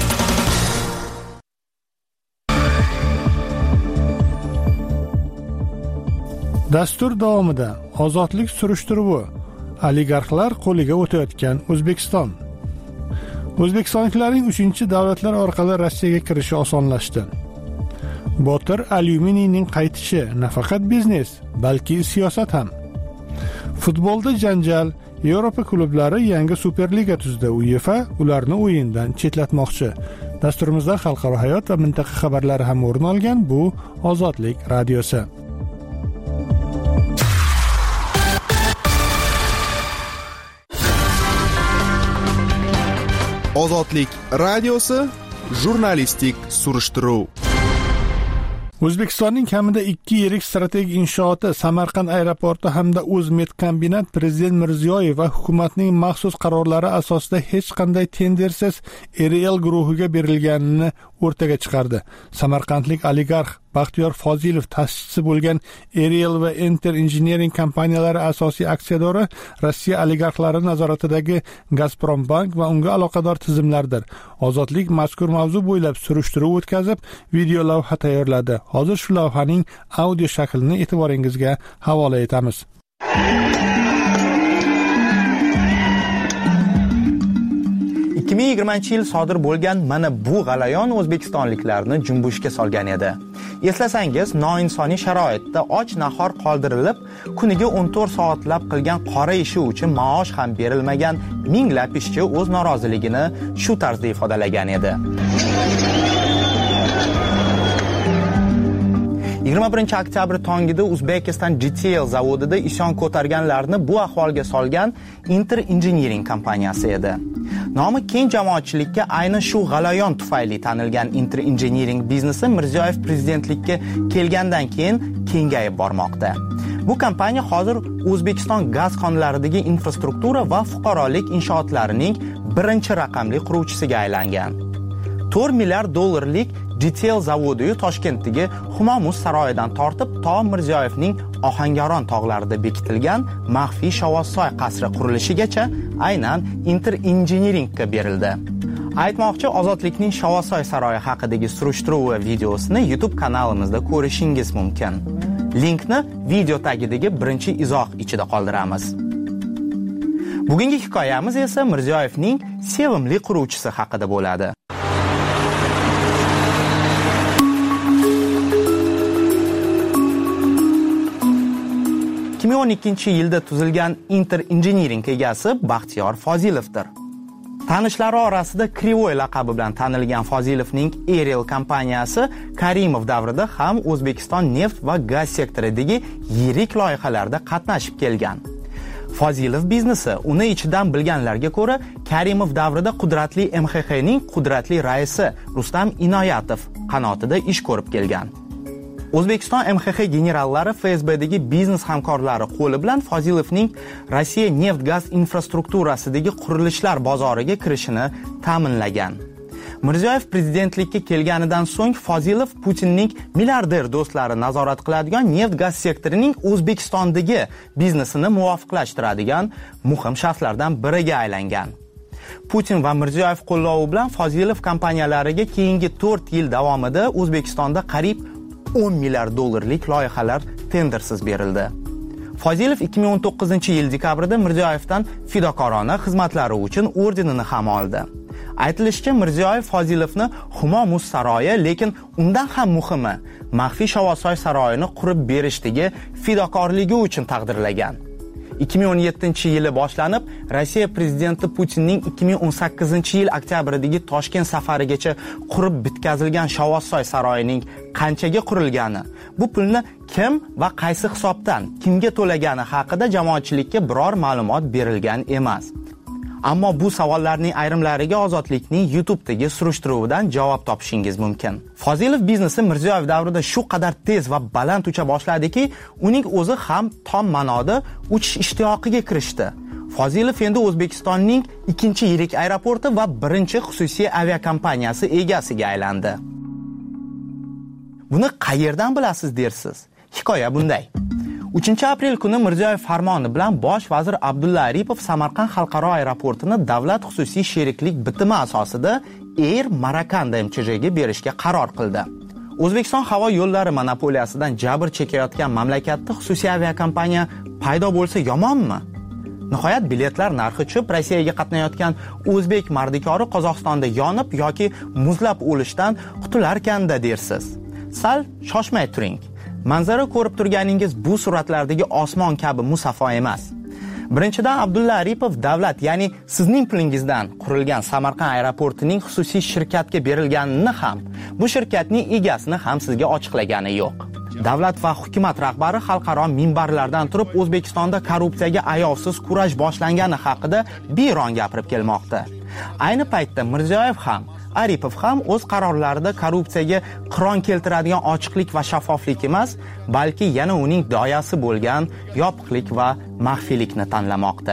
Dastur davomida ozodlik surishtiruvi, oligarxlar qo'liga o'tayotgan O'zbekiston. O'zbekistonliklarning 3-davlatlar orqali Rossiyaga kirishi osonlashdi. Botir alyuminiyning qaytishi nafaqat biznes, balki siyosat ham. Futbolda janjal, Yevropa klublari yangi Superliga tuzdi. UEFA ularni o'yindan chetlatmoqchi. Dasturimizda xalqaro hayot va mintaqa xabarlari ham o'rin olgan. Bu Ozodlik radiosi. Ozodlik radiosi jurnalistik surishtiruv. O'zbekistonning kamida 2 yirik strategik inshooti Samarqand aeroporti hamda O'zmedkombinat Prezident Mirziyoyev va hukumatning maxsus qarorlari asosida hech qanday tendersiz RL guruhiga berilganini o'rtaga chiqardi. Samarqandlik oligarx Baxtiyor Fozilov ta'sischisi bo'lgan RL va Enter Engineering kompaniyalari asosiy aksiyadori Rossiya oligarxlari nazoratidagi Gazprombank va unga aloqador tizimlardir. Ozodlik mazkur mavzu bo'ylab surishtiruv o'tkazib, video lavha tayyorladi. Hozir shu lavhaning audio shaklini e'tiboringizga havola etamiz. 2020-yil sodir bo'lgan mana bu g'alayon o'zbekistonliklarni junbushga solgan edi. Eslasangiz, noinsoniy sharoitda och nahor qoldirilib, kuniga 14 soatlab qilgan qora ishi uchun maosh ham berilmagan minglab ishchi o'z noroziligini shu tarzda ifodalagan edi. 21 oktyabr tongida Uzbekistan GTL zavodida isyon ko'targanlarni bu ahvolga solgan Enter Engineering kompaniyasi edi. Nomi keng jamoatchilikka aynan shu g'alayon tufayli tanilgan Enter Engineering biznesi Mirziyoyev prezidentlikka kelgandan keyin kengayib bormoqda. Bu kompaniya hozir O'zbekiston gaz konlaridagi infrastruktura va fuqarolik inshootlarining birinchi raqamli quruvchisiga aylangan. 4 milliard dollarlik GTL zavodi Toshkentdagi Humomuz saroyidan tortib to Mirziyoyevning Ohangaron tog'larida bekitilgan maxfiy Shovvozsoy qasri qurilishigacha aynan Enter Engineeringga berildi. Aytmoqchi, Ozodlikning Shovvozsoy saroyi haqidagi surishtiruv videosini YouTube kanalimizda ko'rishingiz mumkin. Linkni video tagidagi birinchi izoh ichida qoldiramiz. Bugungi hikoyamiz esa Mirziyoyevning sevimli quruvchisi haqida bo'ladi. 2012-yilda tuzilgan Enter Engineering egasi Baxtiyor Fozilovdir. Tanishlari orasida Krivoy laqabi bilan tanilgan Fozilovning RL kompaniyasi Karimov davrida ham O'zbekiston neft va gaz sektoridagi yirik loyihalarda qatnashib kelgan. Fozilov biznesi uni ichidan bilganlarga ko'ra Karimov davrida qudratli MXXning qudratli raisi Rustam Inoyatov qanotida ish ko'rib kelgan. O'zbekiston MXX generallari FSBdagi biznes hamkorlari qo'li bilan Fozilovning Rossiya neft-gaz infrastrukturasidagi qurilishlar bozoriga kirishini ta'minlagan. Mirziyoyev prezidentlikka kelganidan so'ng Fozilov Putinning milliarder do'stlari nazorat qiladigan neft-gaz sektorining O'zbekistondagi biznesini muvofiqlashtiradigan muhim shaxslardan biriga aylangan. Putin va Mirziyoyev qo'llovi bilan Fozilov kompaniyalariga keyingi 4 yil davomida O'zbekistonda qariyb 10 milliard dollarlik loyihalar tendersiz berildi. Fozilov 2019-yil dekabrida Mirziyoyevdan fidokorona xizmatlari uchun ordenini ham oldi. Aytilishicha, Mirziyoyev Fozilovni Humo muz saroyi, lekin undan ham muhimi, maxfiy Shovosoy saroyini qurib berishdagi fidokorligi uchun taqdirlagan. 2017-yili boshlanib, Rossiya prezidenti Putinning 2018-yil oktябrdagi Toshkent safarigacha qurib bitkazilgan Shovosoy saroyining qanchaga qurilgani, bu pulni kim va qaysi hisobdan kimga to'lagani haqida jamoatchilikka biror ma'lumot berilgan emas. Ammo bu savollarning ayrimlariga Ozodlikning YouTube'dagi surishtiruvidan javob topishingiz mumkin. Fozilov biznesi Mirziyoyev davrida shu qadar tez va baland ucha boshladiki, uning o'zi ham tom ma'noda uchish ishtiyoqiga kirishdi. Fozilov endi O'zbekistonning ikkinchi yirik aeroporti va birinchi xususiy aviakompaniyasi egasiga aylandi. Buni qayerdan bilasiz dersiz? Hikoya bunday. 3-aprel kuni Mirziyoyev farmoni bilan bosh vazir Abdulla Aripov Samarqand xalqaro aeroportini davlat xususiy sheriklik bitimi asosida Air Marakanda MCJga berishga qaror qildi. O'zbekiston havo yo'llari monopoliyasidan jabr chekayotgan mamlakatda xususiy aviakompaniya paydo bo'lsa yomonmi? Nihoyat biletlar narxi tushib, Rossiyaga qatnayotgan o'zbek mardikori Qozog'istonda yonib yoki muzlab o'lishdan qutularkanda dersiz. Sal shoshmay turing. Manzara ko'rib turganingiz bu suratlardagi osmon kabi musaffo emas. Birinchidan, Abdulla Aripov davlat, ya'ni sizning pulingizdan qurilgan Samarqand aeroportining xususiy shirkatga berilganini ham, bu shirkatning egasini ham sizga ochiqlagani yo'q. Davlat va hukumat rahbari xalqaro minbarlardan turib O'zbekistonda korrupsiyaga ayovsiz kurash boshlangani haqida beiron gapirib kelmoqda. Ayni paytda Mirziyoyev ham Aripov ham o'z qarorlarida korrupsiyaga qiron keltiradigan ochiqlik va shaffoflik emas, balki yana uning doyasi bo'lgan yopiqlik va maxfiylikni tanlamoqda.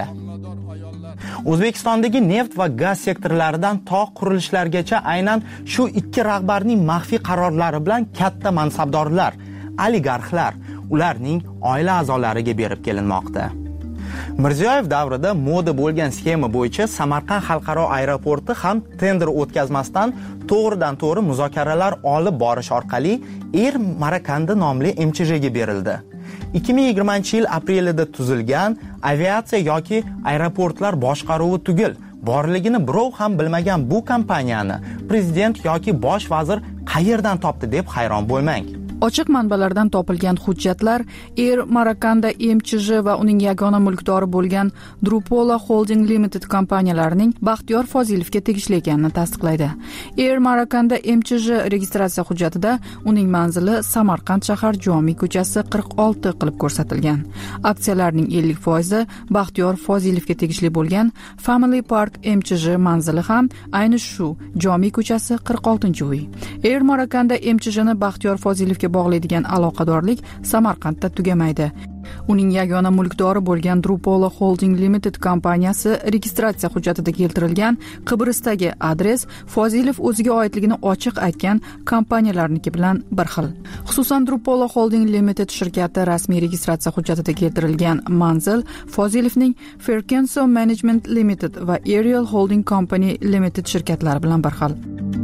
O'zbekistondagi neft va gaz sektorlaridan to qurilishlargacha aynan shu ikki rahbarning maxfiy qarorlari bilan katta mansabdorlar, oligarxlar, ularning oila a'zolariga berib kelinmoqda. Mirziyoyev davrida moda bo'lgan sxema bo'yicha Samarqand xalqaro aeroporti ham tender o'tkazmasdan to'g'ridan-to'g'ri muzokaralar olib borish orqali Air Marakanda nomli MCJga berildi. 2020-yil aprelida tuzilgan aviatsiya yoki aeroportlar boshqaruvi tugul borligini birov ham bilmagan bu kompaniyani prezident yoki bosh vazir qayerdan topdi deb hayron bo'lmang. Ochiq manbalardan topilgan hujjatlar Air Marakanda MCJ va uning yagona mulkdori bo'lgan Drupola Holding Limited kompaniyalarining Baxtiyor Fozilovga tegishli ekanini tasdiqlaydi. Air Marakanda MCJ registratsiya hujjatida uning manzili Samarqand shahar Jomiy ko'chasi 46 qilib ko'rsatilgan. Aksiyalarning 50% Baxtiyor Fozilovga tegishli bo'lgan Family Park MCJ manzili ham ayni shu Jomiy ko'chasi 46-uy. Air Marakanda MCJni Baxtiyor Fozilovga bog'laydigan aloqadorlik Samarqandda tugamaydi. Uning yagona mulkdori bo'lgan Drupola Holding Limited kompaniyasi registratsiya hujjatida keltirilgan Qibristagi adres Fozilov o'ziga oidligini ochiq aytgan kompaniyalarniki bilan bir xil. Xususan Drupola Holding Limited shirkati rasmiy registratsiya hujjatida keltirilgan manzil Fozilovning Ferkenso Management Limited va Ariel Holding Company Limited shirkatlari bilan bir xil.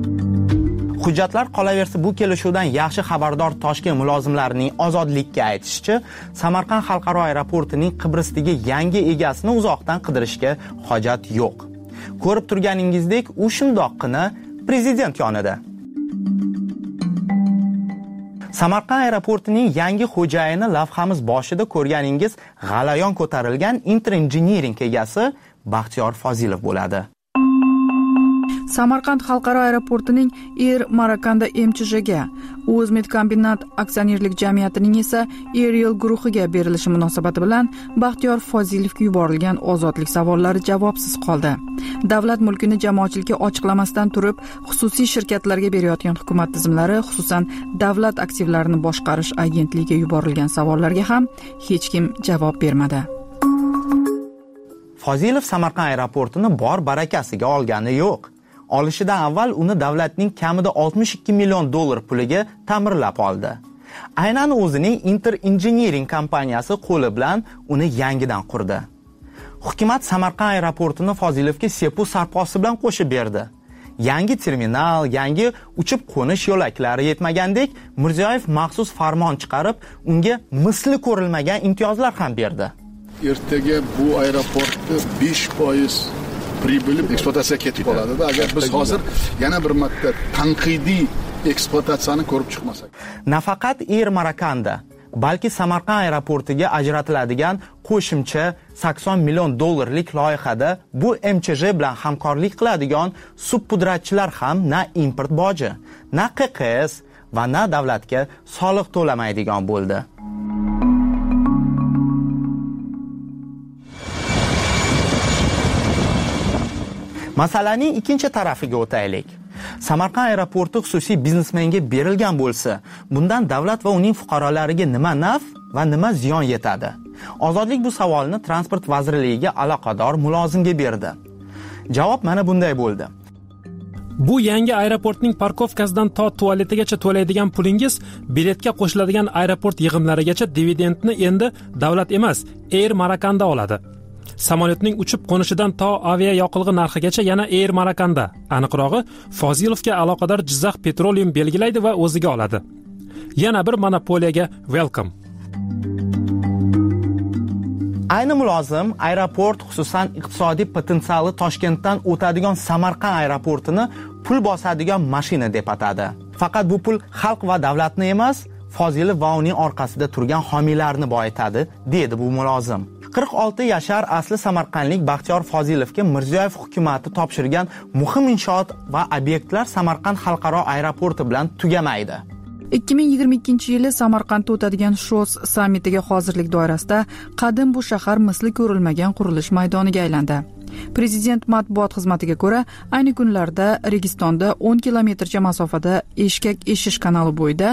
Hujjatlar qolaversa, bu kelishuvdan yaxshi xabardor Toshkent mulozimlarining Ozodlikka aytishicha, Samarqand xalqaro aeroportining Qibristagi yangi egasini uzoqdan qidirishga hojat yo'q. Ko'rib turganingizdek, u shundoqqina prezident yonida. Samarqand aeroportining yangi xo'jayini lavhamiz boshida ko'rganingiz g'alayon ko'tarilgan Inter Engineering egasi Baxtiyor Fozilov bo'ladi. Samarqand xalqaro aeroportining Air Marakanda MCJga, O'zmedkombinat aksionerlik jamiyatining esa Ariel guruhiga berilishi munosabati bilan Baxtiyor Fozilovga yuborilgan ozodlik savollari javobsiz qoldi. Davlat mulkini jamoatchilikka ochiqlamasdan turib, xususiy shirkatlarga berayotgan hukumat tizimlari, xususan davlat aktivlarini boshqarish agentligiga yuborilgan savollarga ham hech kim javob bermadi. Fozilov Samarqand aeroportini bor barakasiga olgani yo'q. Olishidan avval uni davlatning kamida 62 million dollar puliga ta'mirlab oldi. Aynan o'zining Inter Engineering kompaniyasi qo'li bilan uni yangidan qurdi. Hukumat Samarqand aeroportini Fozilovga sepu sarposi bilan qo'shib berdi. Yangi terminal, yangi uchib qo'nish yo'laklari yetmagandek, Mirziyoyev maxsus farmon chiqarib, unga misli ko'rilmagan imtiyozlar ham berdi. Ertaga bu aeroportda 5% pribili ekspluatatsiyaga ketib qoladi. Agar biz hozir yana bir marta tanqidiy ekspluatatsiyani ko'rib chiqmasak. Nafaqat Air Marakanda, balki Samarqand aeroportiga ajratiladigan qo'shimcha 80 million dollarlik loyihada bu MCJ bilan hamkorlik qiladigan subpudratchilar ham na import boji, na QQS va na davlatga soliq to'lamaydigan bo'ldi. Masalaning ikkinchi tarafiga o'taylik. Samarqand aeroporti xususiy biznesmenga berilgan bo'lsa, bundan davlat va uning fuqarolariga nima naf va nima ziyon yetadi? Ozodlik bu savolni Transport vazirligiga aloqador mulozimga berdi. Javob mana bunday bo'ldi. Bu yangi aeroportning parkovkasidan to tualetigacha to'laydigan pulingiz biletga qo'shiladigan aeroport yig'imlarigacha dividendni endi davlat emas, Air Marakanda oladi. Samolyotning uchib qo'nishidan to avia yoqilg'i narxigacha yana Air Marakanda, aniqrog'i Fozilovga aloqador Jizzax Petroleum belgilaydi va o'ziga oladi. Yana bir monopoliyaga welcome. Ayni mulozim aeroport, xususan iqtisodiy potensiali Toshkentdan o'tadigan Samarqand aeroportini pul bosadigan mashina deb atadi. Faqat bu pul xalq va davlatni emas, Fozilov va uning orqasida turgan homiylarni boyitadi, dedi bu mulozim. 46 yashar asli samarqandlik Baxtiyor Fozilovga Mirziyoyev hukumatı topshirgan muhim inshoot va obyektlar Samarqand xalqaro aeroporti bilan tugamaydi. 2022-yili Samarqandda o'tadigan Shos sammitiga hozirlik doirasida qadim bu shahar misli ko'rilmagan qurilish maydoniga aylandi. Prezident matbuot xizmatiga ko'ra, ayni kunlarda Registonda 10 kilometrcha masofada Eshkak eshish kanali bo'yida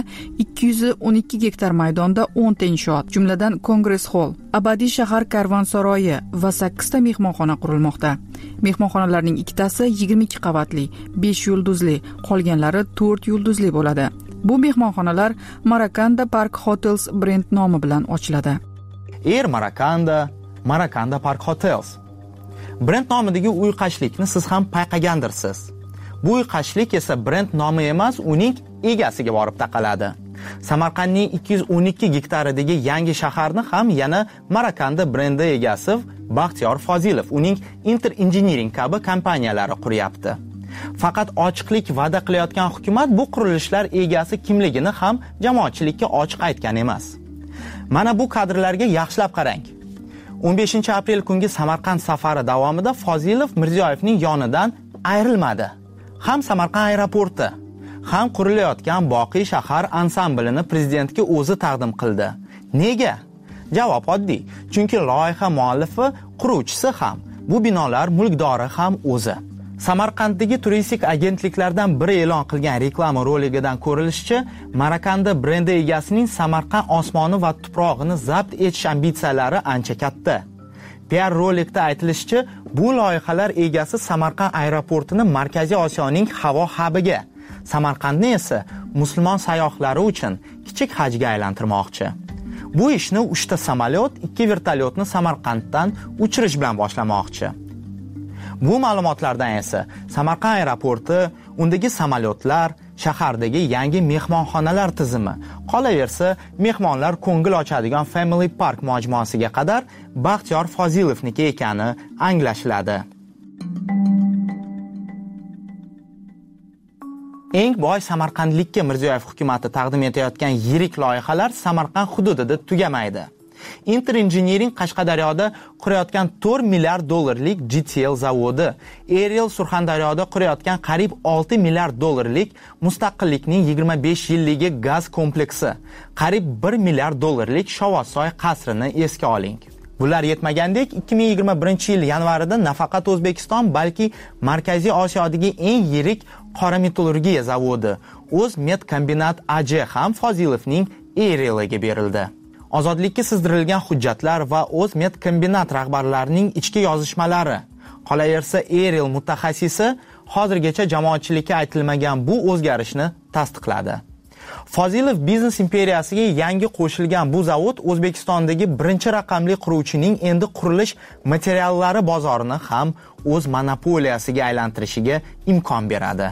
212 gektar maydonda 10 ta inshoot, jumladan Kongress hall, abadiy shahar karvonsaroyi va 8 ta mehmonxona qurilmoqda. Mehmonxonalarning ikkitasi 22 qavatli, 5 yulduzli, qolganlari 4 yulduzli bo'ladi. Bu mehmonxonalar Marakanda Park Hotels brend nomi bilan ochiladi. Air Marakanda, Marakanda Park Hotels. Brend nomidagi uyqashlikni siz ham payqagandirsiz. Bu uyqashlik esa brend nomi emas, uning egasiga borib taqaladi. Samarqandning 212 gektaridagi yangi shaharni ham yana Marakanda brendi egasi Baxtiyor Fozilov, uning Inter Engineering kabi kompaniyalari quryapti. Faqat ochiqlik va'da qilayotgan hukumat bu qurilishlar egasi kimligini ham jamoatchilikka ochiq aytgan emas. Mana bu kadrlarga yaxshilab qarang. 15 aprel kungi Samarqand safari davomida Fozilov Mirziyoyevning yonidan ayrilmadi. Ham Samarqand aeroporti, ham qurilayotgan boqiy shahar ansamblini prezidentga o'zi taqdim qildi. Nega? Javob oddiy. Chunki loyiha muallifi, quruvchisi ham, bu binolar mulkdori ham o'zi. Samarqanddagi turistik agentliklardan biri e'lon qilgan reklama roligidan ko'rilishicha, Marakanda brendi egasining Samarqand osmoni va tuprog'ini zabt etish ambitsiyalari ancha katta. PR rolikda aytilishicha, bu loyihalar egasi Samarqand aeroportini Markaziy Osiyoning havo hubiga, Samarqandni esa musulmon sayyohlari uchun kichik hajga aylantirmoqchi. Bu ishni 3 ta samolyot, 2 vertolyotni Samarqanddan uchirish bilan boshlamoqchi. Bu ma'lumotlardan esa Samarqand aeroporti, undagi samolyotlar, shahardagi yangi mehmonxonalar tizimi, qolaversa mehmonlar ko'ngil ochadigan Family Park majmuasiga qadar Baxtiyor Fozilovniki ekani anglashiladi. Eng boy samarqandlikka Mirziyoyev hukumatı taqdim etayotgan yirik loyihalar Samarqand hududida tugamaydi. Inter Engineering Qashqadaryoda qurayotgan 4 milliard dollarlik GTL zavodi, Aerial Surxondaryoda qurayotgan qariyb 6 milliard dollarlik Mustaqillikning 25 yilligi gaz kompleksi, qariyb 1 milliard dollarlik Shovotsoy qasrini esga oling. Bular yetmagandek, 2021-yil yanvarida nafaqat O'zbekiston, balki Markaziy Osiyodagi eng yirik qora metallurgiya zavodi, O'zmet kombinat AJ ham Fozilovning Aerial'iga berildi. Ozodlikka sizdirilgan hujjatlar va O'zmet kombinat rahbarlarining ichki yozishmalari. Qolaversa Aerial mutaxassisi hozirgacha jamoatchilikka aytilmagan bu o'zgarishni tasdiqladi. Fozilov biznes imperiyasiga yangi qo'shilgan bu zavod O'zbekistondagi birinchi raqamli quruvchining endi qurilish materiallari bozorini ham o'z monopoliyasiga aylantirishiga imkon beradi.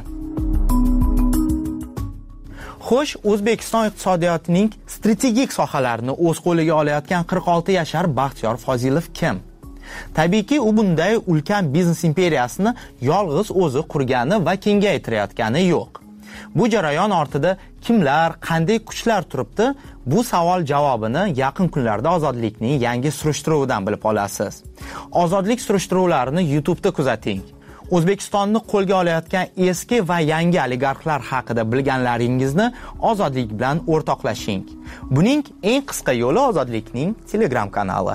Xo'sh, O'zbekiston iqtisodiyotining strategik sohalarini o'z qo'liga olayotgan 46 yashar Baxtiyor Fozilov kim? Tabiiyki, u bunday ulkan biznes imperiyasini yolg'iz o'zi qurgani va kengaytirayotgani yo'q. Bu jarayon ortida kimlar, qanday kuchlar turibdi? Bu savol javobini yaqin kunlarda Ozodlikning yangi surishtiruvidan bilib olasiz. Ozodlik surishtiruvlarini YouTube'da kuzating. O'zbekistonni qo'lga olayotgan eski va yangi oligarxlar haqida bilganlaringizni Ozodlik bilan o'rtoqlashing. Buning eng qisqa yo'li Ozodlikning Telegram kanali.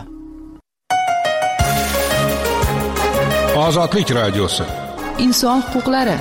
Ozodlik radiosi. Inson huquqlari.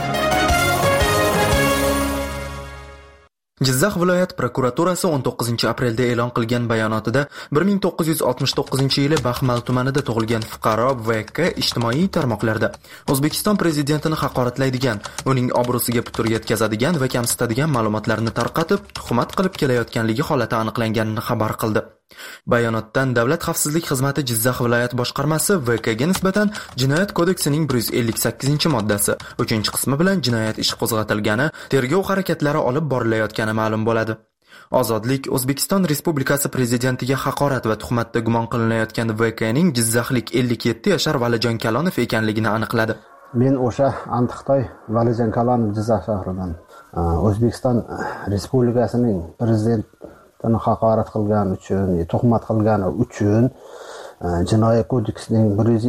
Jizzax viloyat prokuraturasi 19 aprelda e'lon qilgan bayonotida 1969-yili Baxmal tumanida tug'ilgan fuqaro VK ijtimoiy tarmoqlarda O'zbekiston prezidentini haqoratlaydigan, uning obro'siga putur yetkazadigan va kamsitadigan ma'lumotlarni tarqatib, tuhmat qilib kelayotganligi holati aniqlanganini xabar qildi. Bayonotdan Davlat xavfsizlik xizmati Jizzax viloyat boshqarmasi VKga nisbatan Jinoyat kodeksining 158-moddasi 3-qismi bilan jinoyat ishi qo'zg'atilgani, tergov harakatlari olib borilayotgani ma'lum bo'ladi. Ozodlik O'zbekiston Respublikasi prezidentiga haqorat va tuhmatda gumon qilinayotgan VKning jizzaxlik 57 yashar Valijon Kalonov ekanligini aniqladi. Men o'sha Antiqtoy Valijon Kalonov Jizzax shahridan O'zbekiston Respublikasining prezidentini haqorat qilgani uchun, tuhmat qilgani uchun Jinoyat kodeksining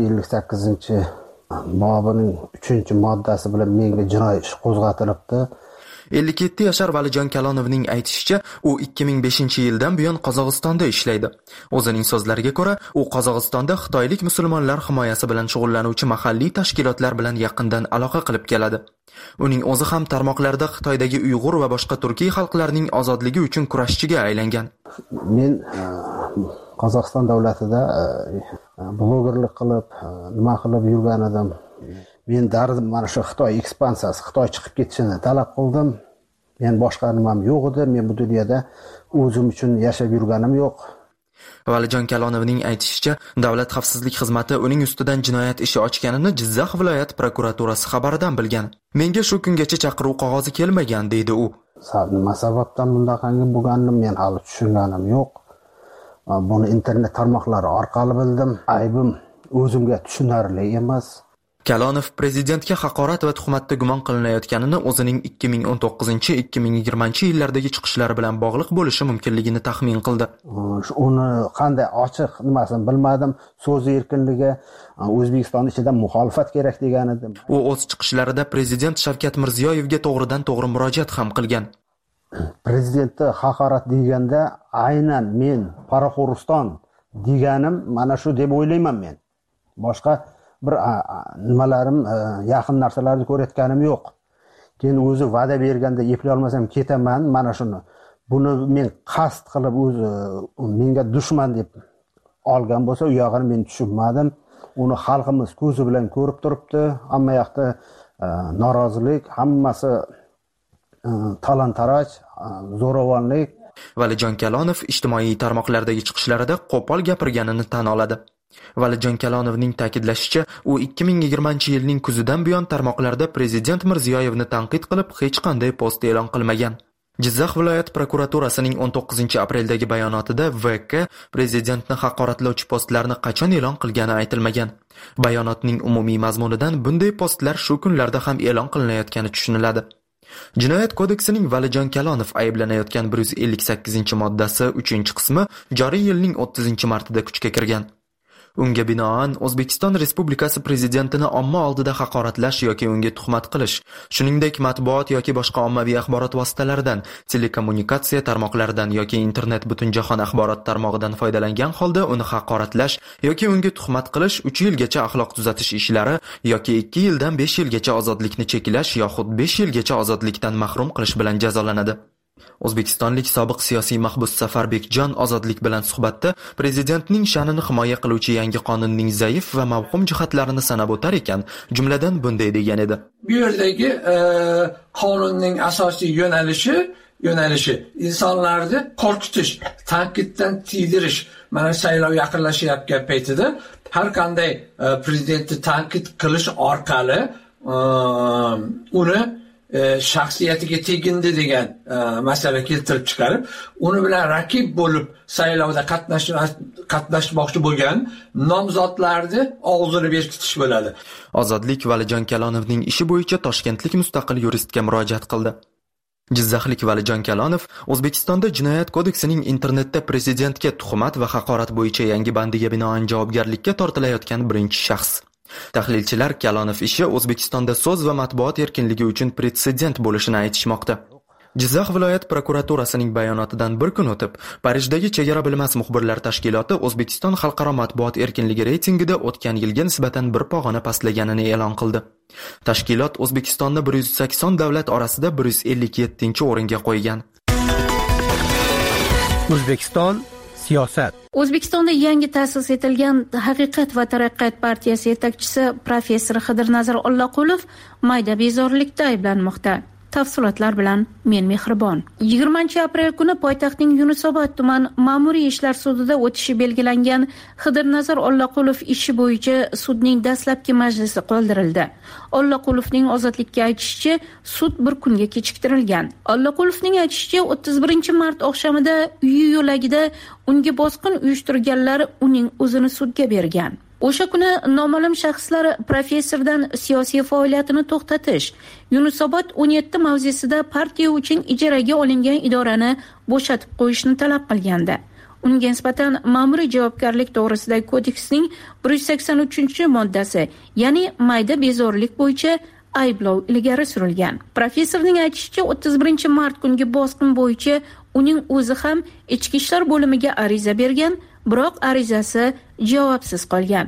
158-bobining 3-moddasi bilan menga jinoyat ishi qo'zg'atilibdi. 57 yashar Valijon Kalonovning aytishicha, u 2005-yildan buyon Qozog'istonda ishlaydi. O'zining so'zlariga ko'ra, u Qozog'istonda xitoylik musulmonlar himoyasi bilan shug'ullanuvchi mahalliy tashkilotlar bilan yaqindan aloqa qilib keladi. Uning o'zi ham tarmoqlarda Xitoydagi Uyg'ur va boshqa turkiy xalqlarning ozodligi uchun kurashchiga aylangan. Men Qozog'iston davlatida blogerlik qilib, nima qilib yurgan edim. Men dardim mana shu Xitoy ekspansiyasi, Xitoy chiqib ketishini talab qildim. Men boshqa nimam yo'q edi. Men bu dunyoda o'zim uchun yashab yurganim yo'q. Valijon Kalonovning aytishicha, Davlat xavfsizlik xizmati uning ustidan jinoyat ishi ochganini Jizzax viloyat prokuraturasi xabaridan bilgan. Menga shu kungacha chaqiruv qog'ozi kelmagan, deydi u. Nima sababdan bundaqangi bo'lganini men hali tushunganim yo'q. Buni internet tarmoqlari orqali bildim. Aybim o'zimga tushunarli emas. Kalonov prezidentga haqorat va tuhmatda gumon qilinayotganini o'zining 2019-2020 yillardagi chiqishlari bilan bog'liq bo'lishi mumkinligini taxmin qildi. Uni qanday ochiq nimasini bilmadim. So'z erkinligi O'zbekiston ichida muxolifat kerak degan edi. U o'z chiqishlarida prezident Shavkat Mirziyoyevga to'g'ridan-to'g'ri murojaat ham qilgan. Prezidentni haqorat deganda aynan men Qoraqo'rg'iston deganim mana shu deb o'ylayman men. Boshqa bir nimalarim, yaqin narsalarni ko'rayotganim yo'q. Keyin o'zi va'da berganda eplay olmasam ketaman, mana shuni. Buni men qasd qilib o'zi menga dushman deb olgan bo'lsa, u yog'ini men tushunmadim. Uni xalqimiz ko'zi bilan ko'rib turibdi. Hamma yoqda norozilik, hammasi talon-taroj, zo'ravonlik. Valijon Kalonov ijtimoiy tarmoqlardagi chiqishlarida qo'pol gapirganini tan oladi. Valijon Kalonovning ta'kidlashicha, u 2020-yilning kuzidan buyon tarmoqlarda prezident Mirziyoyevni tanqid qilib hech qanday post e'lon qilmagan. Jizzax viloyat prokuraturasining 19 apreldagi bayonotida VK prezidentni haqoratlovchi postlarni qachon e'lon qilgani aytilmagan. Bayonotning umumiy mazmunidan bunday postlar shu kunlarda ham e'lon qilinayotgani tushuniladi. Jinoyat kodeksining Valijon Kalonov ayblanayotgan 158-moddasi 3-qismi joriy yilning 30-martida kuchga kirgan. Unga binoan O'zbekiston Respublikasi prezidentini omma oldida haqoratlash yoki unga tuhmat qilish, shuningdek matbuot yoki boshqa ommaviy axborot vositalaridan, telekommunikatsiya tarmoqlaridan yoki internet butunjahon axborot tarmog'idan foydalangan holda uni haqoratlash yoki unga tuhmat qilish 3 yilgacha axloq tuzatish ishlari yoki 2 yildan 5 yilgacha ozodlikni cheklash yoxud 5 yilgacha ozodlikdan mahrum qilish bilan jazolanadi. O'zbekistonlik sobiq siyosiy mahbus Safarbekjon Ozodlik bilan suhbatda prezidentning sha'nini himoya qiluvchi yangi qonunning zaif va mavhum jihatlarini sanab o'tar ekan, jumladan bunday degan edi. bu yerdagi qonunning asosiy yo'nalishi insonlarni qo'rqitish, tanqiddan tiydirish. Mana saylov yaqinlashayotgan paytida har qanday prezidentni tanqid qilish orqali uni shaxsiyatiga tegindi degan masala keltirib chiqarib, uni bilan raqib bo'lib saylovda qatnashmoqchi bo'lgan nomzodlarni og'zini berkitish bo'ladi. Ozodlik Valijon Kalonovning ishi bo'yicha toshkentlik mustaqil yuristga murojaat qildi. Jizzaxlik Valijon Kalonov O'zbekistonda Jinoyat kodeksining internetda prezidentga tuhmat va haqorat bo'yicha yangi bandiga binoan javobgarlikka tortilayotgan birinchi shaxs. Tahlilchilar Kalonov ishi O'zbekistonda so'z va matbuot erkinligi uchun pretsedent bo'lishini aytishmoqda. Jizzax viloyat prokuraturasining bayonotidan bir kun o'tib, Parijdagi Chegara bilmas muxbirlar tashkiloti O'zbekiston xalqaro matbuot erkinligi reytingida o'tgan yilga nisbatan bir pog'ona pastlaganini e'lon qildi. Tashkilot O'zbekistonni 180 davlat orasida 157-o'ringa qo'ygan. O'zbekiston siyosat. O'zbekistonda yangi ta'sis etilgan Haqiqat va taraqqiyot partiyasi yetakchisi professor Xidirnazar Ollaqulov mayda bezorilikda ayblanmoqda. Tafsilotlar bilan men Mehribon. 20-aprel kuni poytaxtning Yunusobod tuman ma'muriy ishlar sudida o'tishi belgilangan Xidirnazar Ollaqulov ishi bo'yicha sudning dastlabki majlisi qoldirildi. Ollaqulovning ozodlikka aytishicha, sud bir kunga kechiktirilgan. Ollaqulovning aytishicha, 31-mart oqshomida uyi yo'lagida unga bosqin uyushtirganlar uning o'zini sudga bergan. O'sha kuni noma'lum shaxslar professordan siyosiy faoliyatini to'xtatish, Yunusobod 17 mavzesida partiya uchun ijaraga olingan idorani bo'shatib qo'yishni talab qilgandi. Unga nisbatan ma'muriy javobgarlik to'g'risidagi kodeksning 183-moddasi, ya'ni mayda bezorilik bo'yicha ayblov ilgari surilgan. Professorning aytishicha, 31-mart kungi bosqin bo'yicha uning o'zi ham ichki ishlar bo'limiga ariza bergan, biroq arizasi javobsiz qolgan.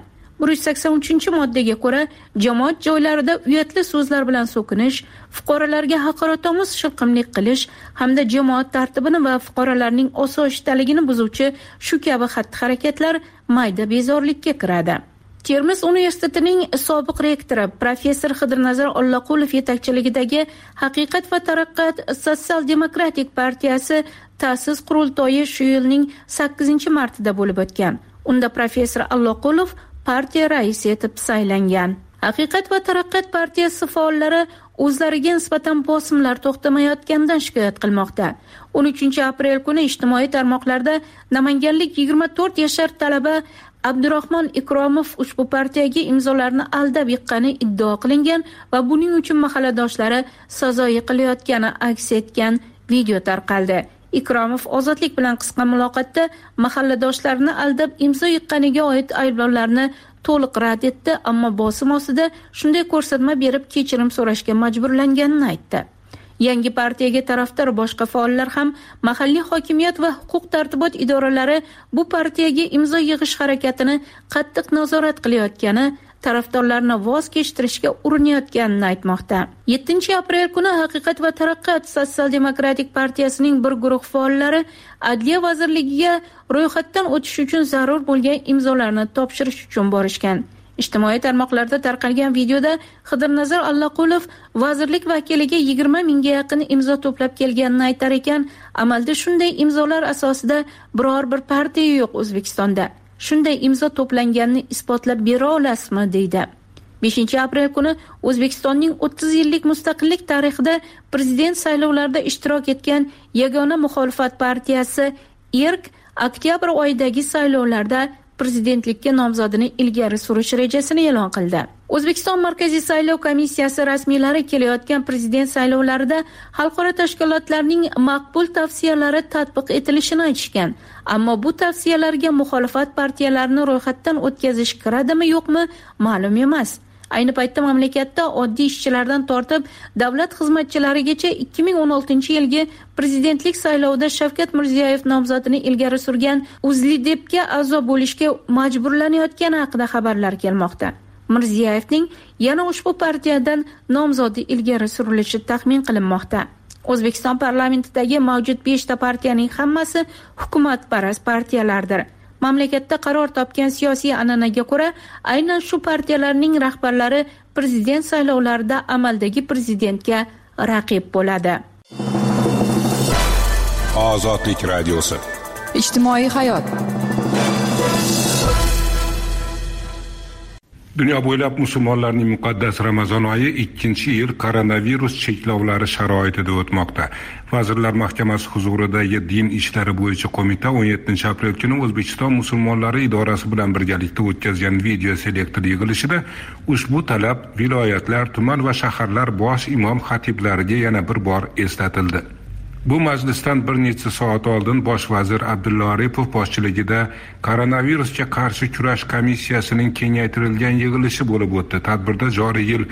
183-moddaga ko'ra, jamoat joylarida uyatli so'zlar bilan so'kinish, fuqarolarga haqoratomuz shilqimlik qilish hamda jamoat tartibini va fuqarolarning osoyishtaligini buzuvchi shu kabi xatti-harakatlar mayda bezorilikka kiradi. Termiz universitetining sobiq rektori professor Xidirnazar Ollaqulov yetakchiligidagi Haqiqat va taraqqiyot sotsial-demokratik partiyasi ta'sis qurultoyi shu yilning 8-martida bo'lib o'tgan. Unda professor Ollaqulov partiya raisi etib saylangan. Haqiqat va taraqqiyot partiyasi faollari o'zlariga nisbatan bosimlar to'xtamayotganidan shikoyat qilmoqda. 13-aprel kuni ijtimoiy tarmoqlarda namanganlik 24 yashar talaba Abdurahmon Ikromov ushbu partiyaga imzolarni aldab yiqqani iddao qilingan va buning uchun mahalladoshlari sazo yiqilayotgani aks etgan video tarqaldi. Ikromov Ozodlik bilan qisqa muloqotda mahalladoshlarini aldab imzo yiqqaniga oid ayblovlarni to'liq rad etdi, ammo bosim ostida shunday ko'rsatma berib kechirim so'rashga majburlanganini aytdi. Yangi partiyaga tarafdor boshqa faollar ham mahalliy hokimiyat va huquq tartibot idoralari bu partiyaga imzo yig'ish harakatini qattiq nazorat qilayotgani, tarafdorlarni voz kechtirishga urinayotganini aytmoqda. 7-aprel kuni Haqiqat va taraqqiyot sotsial-demokratik partiyasining bir guruh faollari Adliya vazirligiga ro'yxatdan o'tish uchun zarur bo'lgan imzolarni topshirish uchun borishgan. Ijtimoiy tarmoqlarda tarqalgan videoda Xidirnazar Ollaqulov vazirlik vakiliga 20 mingga yaqin imzo to'plab kelganini aytar ekan, amalda shunday imzolar asosida biror bir partiya yo'q O'zbekistonda. Shunday imzo to'planganini isbotlab bera olasizmi, deydi. 5-aprel kuni O'zbekistonning 30 yillik mustaqillik tarixida prezident saylovlarida ishtirok etgan yagona muxolifat partiyasi ERK oktyabr oyidagi saylovlarda prezidentlikka nomzodini ilgari surish rejasini e'lon qildi. O'zbekiston Markaziy saylov komissiyasi rasmiylari kelayotgan prezident saylovlarida xalqaro tashkilotlarning maqbul tavsiyalari tatbiq etilishini aytishgan. Ammo bu tavsiyalarga muxolifat partiyalarini ro'yxatdan o'tkazish kiradimi yo'qmi ma'lum emas. Ayni paytda mamlakatda oddiy ishchilardan tortib davlat xizmatchilarigacha 2016-yilgi prezidentlik saylovida Shavkat Mirziyoyev nomzodini ilgari surgan UzLidepga a'zo bo'lishga majburlanayotgani haqida xabarlar kelmoqda. Mirziyoyevning yana ushbu partiyadan nomzodi ilgari surilishi taxmin qilinmoqda. O'zbekiston parlamentidagi mavjud 5 ta partiyaning hammasi hukumatparast partiyalardir. Mamlakatda qaror topgan siyosiy an'anaga ko'ra, aynan shu partiyalarning rahbarlari prezident saylovlarida amaldagi prezidentga raqib bo'ladi. Ozodlik radiosi. Ijtimoiy hayot. Dunyo bo'ylab musulmonlarning muqaddas Ramazon oyi 2-yil koronavirus cheklovlari sharoitida o'tmoqda. Vazirlar Mahkamasi huzuridagi Din ishlari bo'yicha qo'mita 17-aprel kuni O'zbekiston musulmonlari idorasi bilan birgalikda o'tkazgan video selektor yig'ilishida ushbu talab viloyatlar, tuman va shaharlar bosh imom xatiblariga yana bir bor eslatildi. Bu majlisdan bir necha soat oldin bosh vazir Abdulla Aripov boshchiligida koronavirusga qarshi kurash komissiyasining kengaytirilgan yig'ilishi bo'lib o'tdi. Tadbirda joriy yil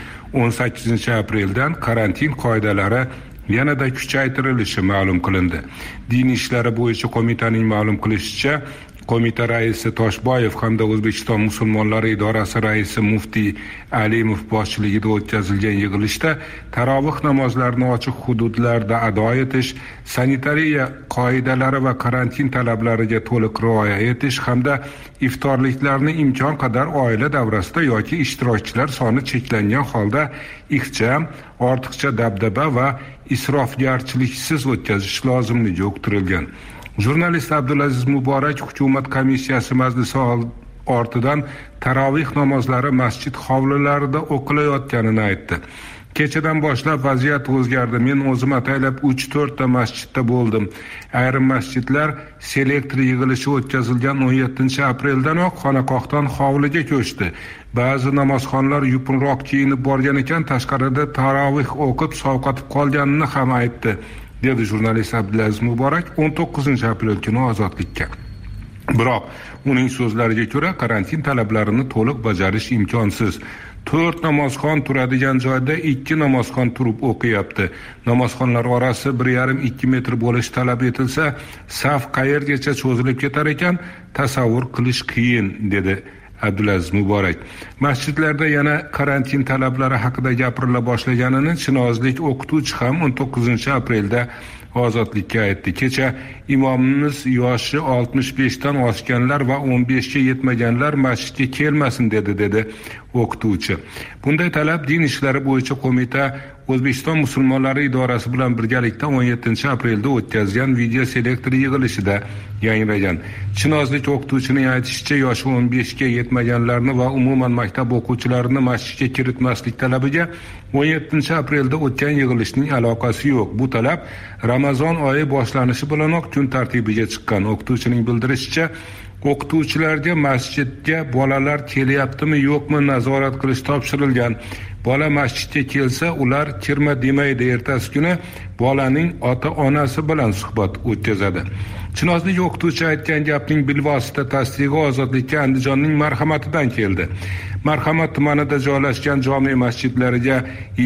18-apreldan karantin qoidalari yanada kuchaytirilishi ma'lum qilindi. Din ishlari bo'yicha qo'mitaning ma'lum qilishicha, qo'mita raisi Toshboyev hamda O'zbekiston musulmonlari idorasi raisi Muftiy Alimov boshchiligida o'tkazilgan yig'ilishda tarovih namozlarini ochiq hududlarda ado etish, sanitariya qoidalari va karantin talablariga to'liq rioya etish hamda iftorliklarni imkon qadar oila davrasida yoki ishtirokchilar soni cheklangan holda ixcham, ortiqcha dabdaba va isrofgarchiliksiz o'tkazish lozimligi uqtirilgan. Jurnalist Abdulaziz Muborak hukumat komissiyasi majlisi ortidan tarovih namozlari masjid hovlilarida o'qilayotganini aytdi. Kechadan boshlab vaziyat o'zgardi. Men o'zim ataylab 3-4 ta masjidda bo'ldim. Ayrim masjidlar selektor yig'ilishi o'tkazilgan 17-apreldanoq xonaqohdan hovliga ko'chdi. Ba'zi namozxonlar yupinroq kiyinib borgan ekan, tashqarida tarovih o'qib sovqotib qolganini ham aytdi, dedi jurnalist Abdulaziz Muborak 19-aprel kuni Ozodlikka. Biroq uning so'zlariga ko'ra, karantin talablarini to'liq bajarish imkonsiz. 4 namozxon turadigan joyda 2 namozxon turib o'qiyapti. Namozxonlar orasi 1,5-2 metr bo'lishi talab etilsa, saf qayergacha cho'zilib ketar ekan, tasavvur qilish qiyin, dedi Abdulaziz Muborak. Masjidlarda yana karantin talablari haqida gapirila boshlaganini chinozlik o'qituvchi ham 19-aprelda Ozodlikka aytdi. Kecha imomimiz yoshi 65 dan oshganlar va 15 ga yetmaganlar masjidga kelmasin dedi o'qituvchi. Bunday talab Din ishlari bo'yicha qo'mita O'zbekiston musulmonlari idorasi bilan birgalikda 17-aprelda o'tkazgan video selektor yig'ilishida yangragan. Chinozlik o'qituvchining aytishicha, yoshi 15 ga yetmaganlarni va umuman maktab o'quvchilarini masjidga kiritmaslik talabiga 17-aprelda o'tgan yig'ilishning aloqasi yo'q. Bu talab Ramazon oyi boshlanishi bilanoq kun tartibiga chiqqan. O'qituvchining bildirishicha, o'qituvchilarga masjidga bolalar kelyaptimi yo'qmi nazorat qilish topshirilgan. Bola masjidga kelsa, ular kirma demaydi, ertasi kuni bolaning ota-onasi bilan suhbat o'tkazadi. Chinozlik o'qituvchi aytgan gapning bilvosita tasdig'i Ozodlikka Andijonning Marhamatidan keldi. Marhamat tumanida joylashgan jome masjidlariga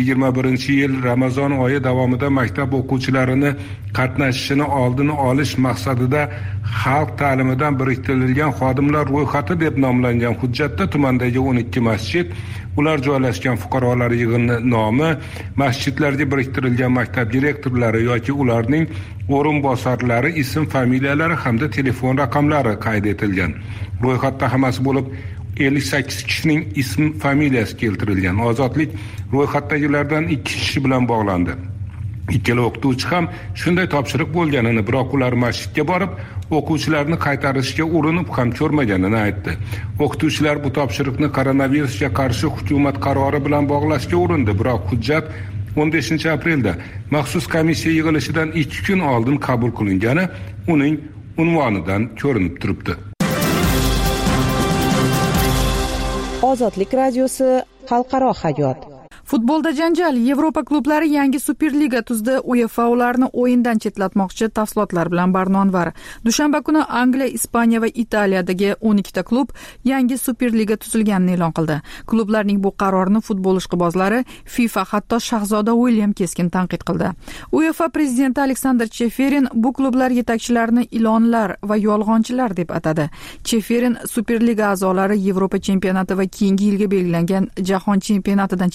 21-yil Ramazon oyi davomida maktab o'quvchilarini qatnashishini oldini olish maqsadida xalq ta'limidan biriktirilgan xodimlar ro'yxati deb nomlangan hujjatda tumandagi 12 masjid, ular joylashgan fuqarolar yig'ini nomi, masjidlarga biriktirilgan maktab direktorlari yoki ularning o'rinbosarlari ism familiyalari hamda telefon raqamlari qayd etilgan. Ro'yxatda hammasi bo'lib 58 kishining ism familiyasi keltirilgan. Ozodlik ro'yxatdagilardan 2 kishi bilan bog'landi. Ikkala o'qituvchi ham shunday topshiriq bo'lganini, biroq ular masjidga borib o'quvchilarni qaytarishga urinib ham ko'rmaganini aytdi. O'qituvchilar bu topshiriqni koronavirusga qarshi hukumat qarori bilan bog'lashga urindi, biroq hujjat 15-aprelda maxsus komissiya yig'ilishidan 2 kun oldin qabul qilingani uning unvonidan ko'rinib turibdi. Ozodlik radiosi xalqaro hayot. Futbolda janjal. Yevropa klublari yangi Superliga tuzdi. UEFA ularni o'yindan chetlatmoqchi. Tafsilotlar bilan Barnonvar. Dushanba kuni Angliya, Ispaniya va Italiyadagi 12 ta klub yangi Superliga tuzilganini e'lon qildi. Klublarning bu qarorini futbol ishqibozlari, FIFA hatto Shahzoda William keskin tanqid qildi. UEFA prezidenti Aleksandr Cheferin bu klublar yetakchilarini ilonlar va yolg'onchilar deb atadi. Cheferin Superliga a'zolari Yevropa chempionati va keyingi yilga belgilangan jahon chempionatidan chetlatilishi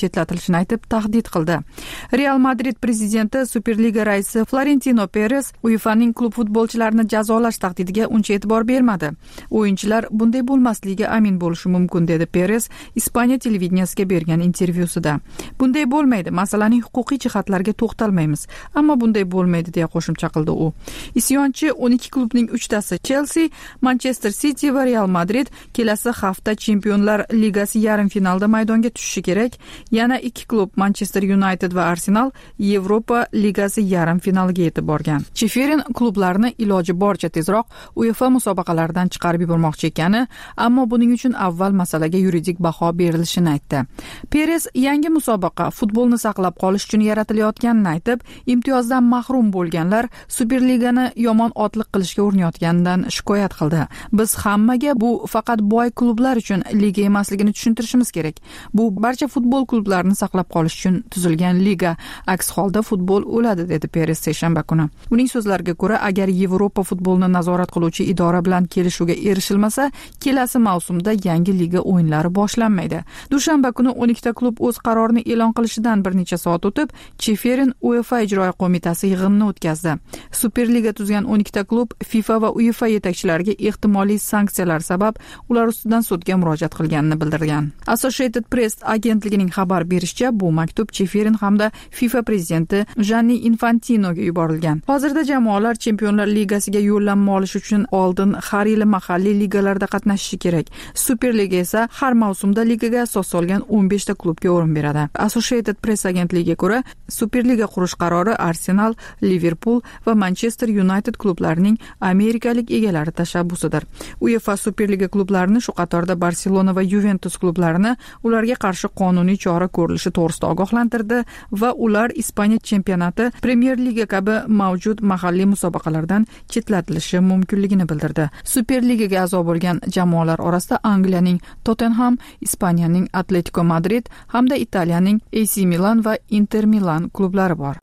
berilishini aytib tahdid qildi. Real Madrid prezidenti Superliga raisi Florentino Perez UEFAning klub futbolchilarini jazolash tahdidiga uncha e'tibor bermadi. O'yinchilar bunday bo'lmasligiga amin bo'lishi mumkin, dedi Perez Ispaniya televideniyasiga bergan intervyusida. Bunday bo'lmaydi, masalaning huquqiy jihatlariga to'xtalmaymiz, ammo bunday bo'lmaydi deya qo'shimcha qildi u. Isyonchi 12 klubning 3tasi Chelsea, Manchester City va Real Madrid kelasi hafta Chempionlar Ligasi yarim finalda maydonga tushishi kerak. Yana 2 klub Manchester United va Arsenal Yevropa Ligasi yarim finaliga yetib borgan. Cheferin klublarni iloji boricha tezroq UEFA musobaqalaridan chiqarib yubormoqchi ekani, ammo buning uchun avval masalaga yuridik baho berilishini aytdi. Perez yangi musobaqa futbolni saqlab qolish uchun yaratilayotganini aytib, imtiyozdan mahrum bo'lganlar Superligani yomon otliq qilishga urinayotganidan shikoyat qildi. Biz hammaga bu faqat boy klublar uchun liga emasligini tushuntirishimiz kerak. Bu barcha futbol klublarini saqlab qolish uchun tuzilgan liga. Aks holda futbol o'ladi, dedi Perez seshanba kuni. Uning so'zlariga ko'ra, agar Yevropa futbolni nazorat qiluvchi idora bilan kelishuvga erishilmasa, kelasi mavsumda yangi liga o'yinlari boshlanmaydi. Dushanba kuni 12 ta klub o'z qarorini e'lon qilishidan bir necha soat o'tib, Cheferin UEFA ijroiya qo'mitasi yig'inini o'tkazdi. Superliga tuzgan 12 ta klub FIFA va UEFA yetakchilariga ehtimoliy sanksiyalar sabab ular ustidan sudga murojaat qilganini bildirgan. Associated Press agentligining xabar berishicha, bu maktub Cheferin hamda FIFA prezidenti Gianni Infantinoga yuborilgan. Hozirda jamoalar Chempionlar Ligasiga yo'llanma olish uchun oldin har yili mahalliy ligalarda qatnashishi kerak. Superliga esa har mavsumda ligaga asos solgan 15 ta klubga o'rin beradi. Associated Press agentligiga ko'ra, Superliga qurish qarori Arsenal, Liverpool va Manchester United klublarining amerikalik egalari tashabbusidir. UEFA Superliga klublarini, shu qatorda Barselona va Juventus klublarini ularga qarshi qonuniy chora ko'rilishi to'g'risida ogohlantirdi va ular Ispaniya chempionati, Premier Liga kabi mavjud mahalliy musobaqalardan chetlatilishi mumkinligini bildirdi. Superligaga a'zo bo'lgan jamoalar orasida Angliyaning Tottenham, Ispaniyaning Atletico Madrid hamda Italiyaning AC Milan va Inter Milan klublari bor.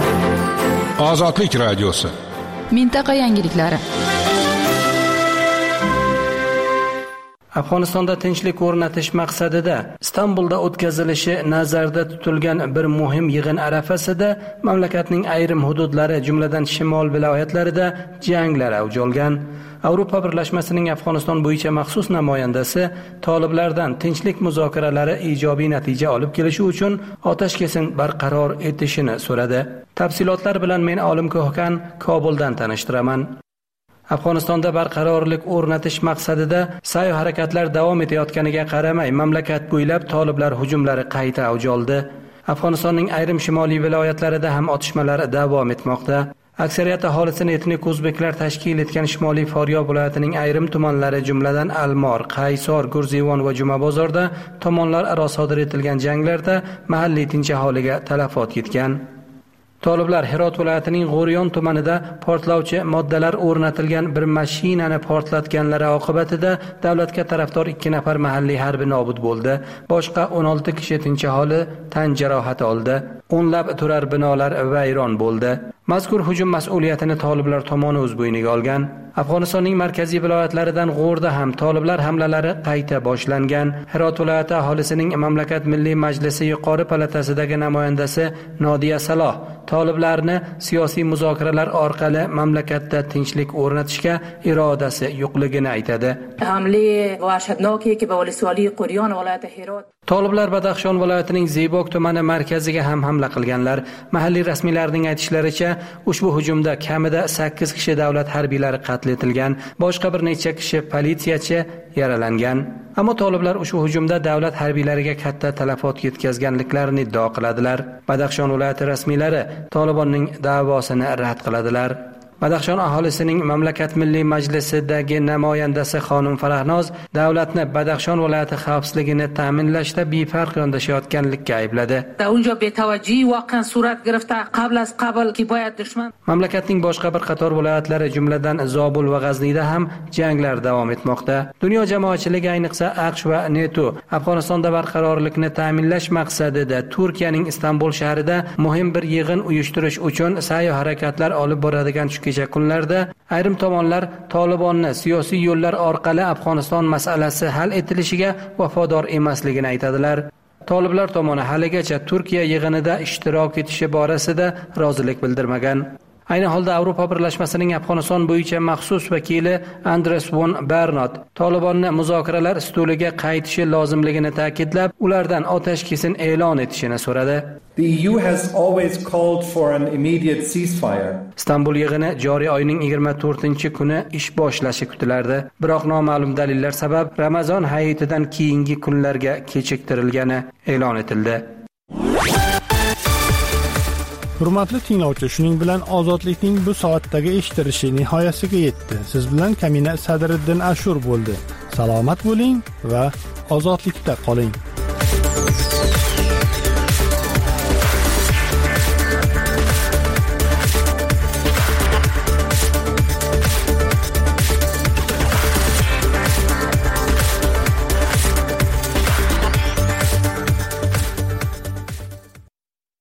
Ozodlik radiosi. Mintaqa yangiliklari. Afg'onistonda tinchlik o'rnatish maqsadida Istanbulda o'tkazilishi nazarda tutilgan bir muhim yig'in arafasida mamlakatning ayrim hududlari, jumladan shimol viloyatlarida janglar avj olgan. Avropa Birlashmasining Afg'oniston bo'yicha maxsus namoyandasi toliblardan tinchlik muzokaralari ijobiy natija olib kelishi uchun otashkesin barqaror etishini so'radi. Tafsilotlar bilan men Olim Ko'hkan Kobuldan tanishtiraman. Afg'onistonda barqarorlik o'rnatish maqsadida sa'y harakatlar davom etayotganiga qaramay, mamlakat bo'ylab toliblar hujumlari qayta avj oldi. Afg'onistonning ayrim shimoliy viloyatlarida ham otishmalar davom etmoqda. Aksariyat aholisini etnik o'zbeklar tashkil etgan Shimoliy Faryob viloyatining ayrim tumanlari, jumladan Almor, Qaysor, Gurzivon va Jumabozorda tomonlar aro sodir etilgan janglarda mahalliy tinch aholiga talafot yetgan. Toliblar Herot viloyatining G'o'riyon tumanida portlovchi moddalar o'rnatilgan bir mashinani portlatganlari oqibatida davlatga tarafdor 2 nafar mahalliy harbiy nobud bo'ldi. Boshqa 16 kishi tinch aholi tan jarohati oldi. O'nlab turar binolar vayron bo'ldi. Mazkur hujum mas'uliyatini toliblar tomoni o'z bo'yniga olgan. Afg'onistonning markaziy viloyatlaridan G'o'rda ham toliblar hamlalari qayta boshlangan. Herot viloyati aholisining mamlakat Milliy Majlisi yuqori palatasidagi namoyandasi Nodiya Saloh toliblarni siyosiy muzokaralar orqali mamlakatda tinchlik o'rnatishga irodasi yo'qligini aytadi. Toliblar Badaxshon viloyatining Zeybok tumani markaziga ham hamla qilganlar. Mahalliy rasmiylarning aytishlaricha, ushbu hujumda kamida 8 kishi davlat harbiylari qatl etilgan, boshqa bir necha kishi politsiyachi yaralangan. Ammo toliblar ushbu hujumda davlat harbiylariga katta talafot yetkazganliklarini iddao qiladilar. Badaxshon viloyati rasmiylari Tolibonning da'vosini rad qiladilar. Badaxshon aholisining mamlakat Milliy Majlisidagi namoyandasi xonim Farahnoz davlatni Badaxshon viloyati xavfsizligini ta'minlashda befarq yondashayotganlikka aybladi. Mamlakatning boshqa bir qator viloyatlari, jumladan Zobul va G'azniyda ham janglar davom etmoqda. Dunyo jamoatchiligi, ayniqsa AQSh va NATO Afg'onistonda barqarorlikni ta'minlash maqsadida Turkiyaning Istanbul shahrida muhim bir yig'in uyushtirish uchun sa'y harakatlar olib boradigan kecha kunlarda ayrim tomonlar Tolibonni siyosiy yo'llar orqali Afg'oniston masalasi hal etilishiga vafodor emasligini aytadilar. toliblar tomoni haligacha Turkiya yig'inida ishtirok etishi borasida rozilik bildirmagan. Ayni holda Avropa Birlashmasining Afg'oniston bo'yicha maxsus vakili Andres von Bernot Tolibonni muzokaralar stuliga qaytishi lozimligini ta'kidlab, ulardan otash-kesin e'lon etishini so'radi. The EU has always called for an immediate ceasefire. Istanbul yig'ini joriy oyning 24-kuni ish boshlashi kutilardi. Biroq noma'lum dalillar sabab Ramazon hayitidan keyingi kunlarga kechiktirilgani e'lon etildi. Hurmatli tinglovchi, shuning bilan ozodlikning bu soatdagi eshittirishi nihoyasiga yetdi. Siz bilan Kamina Sadriddin Ashur bo'ldi. Salomat bo'ling va ozodlikda qoling.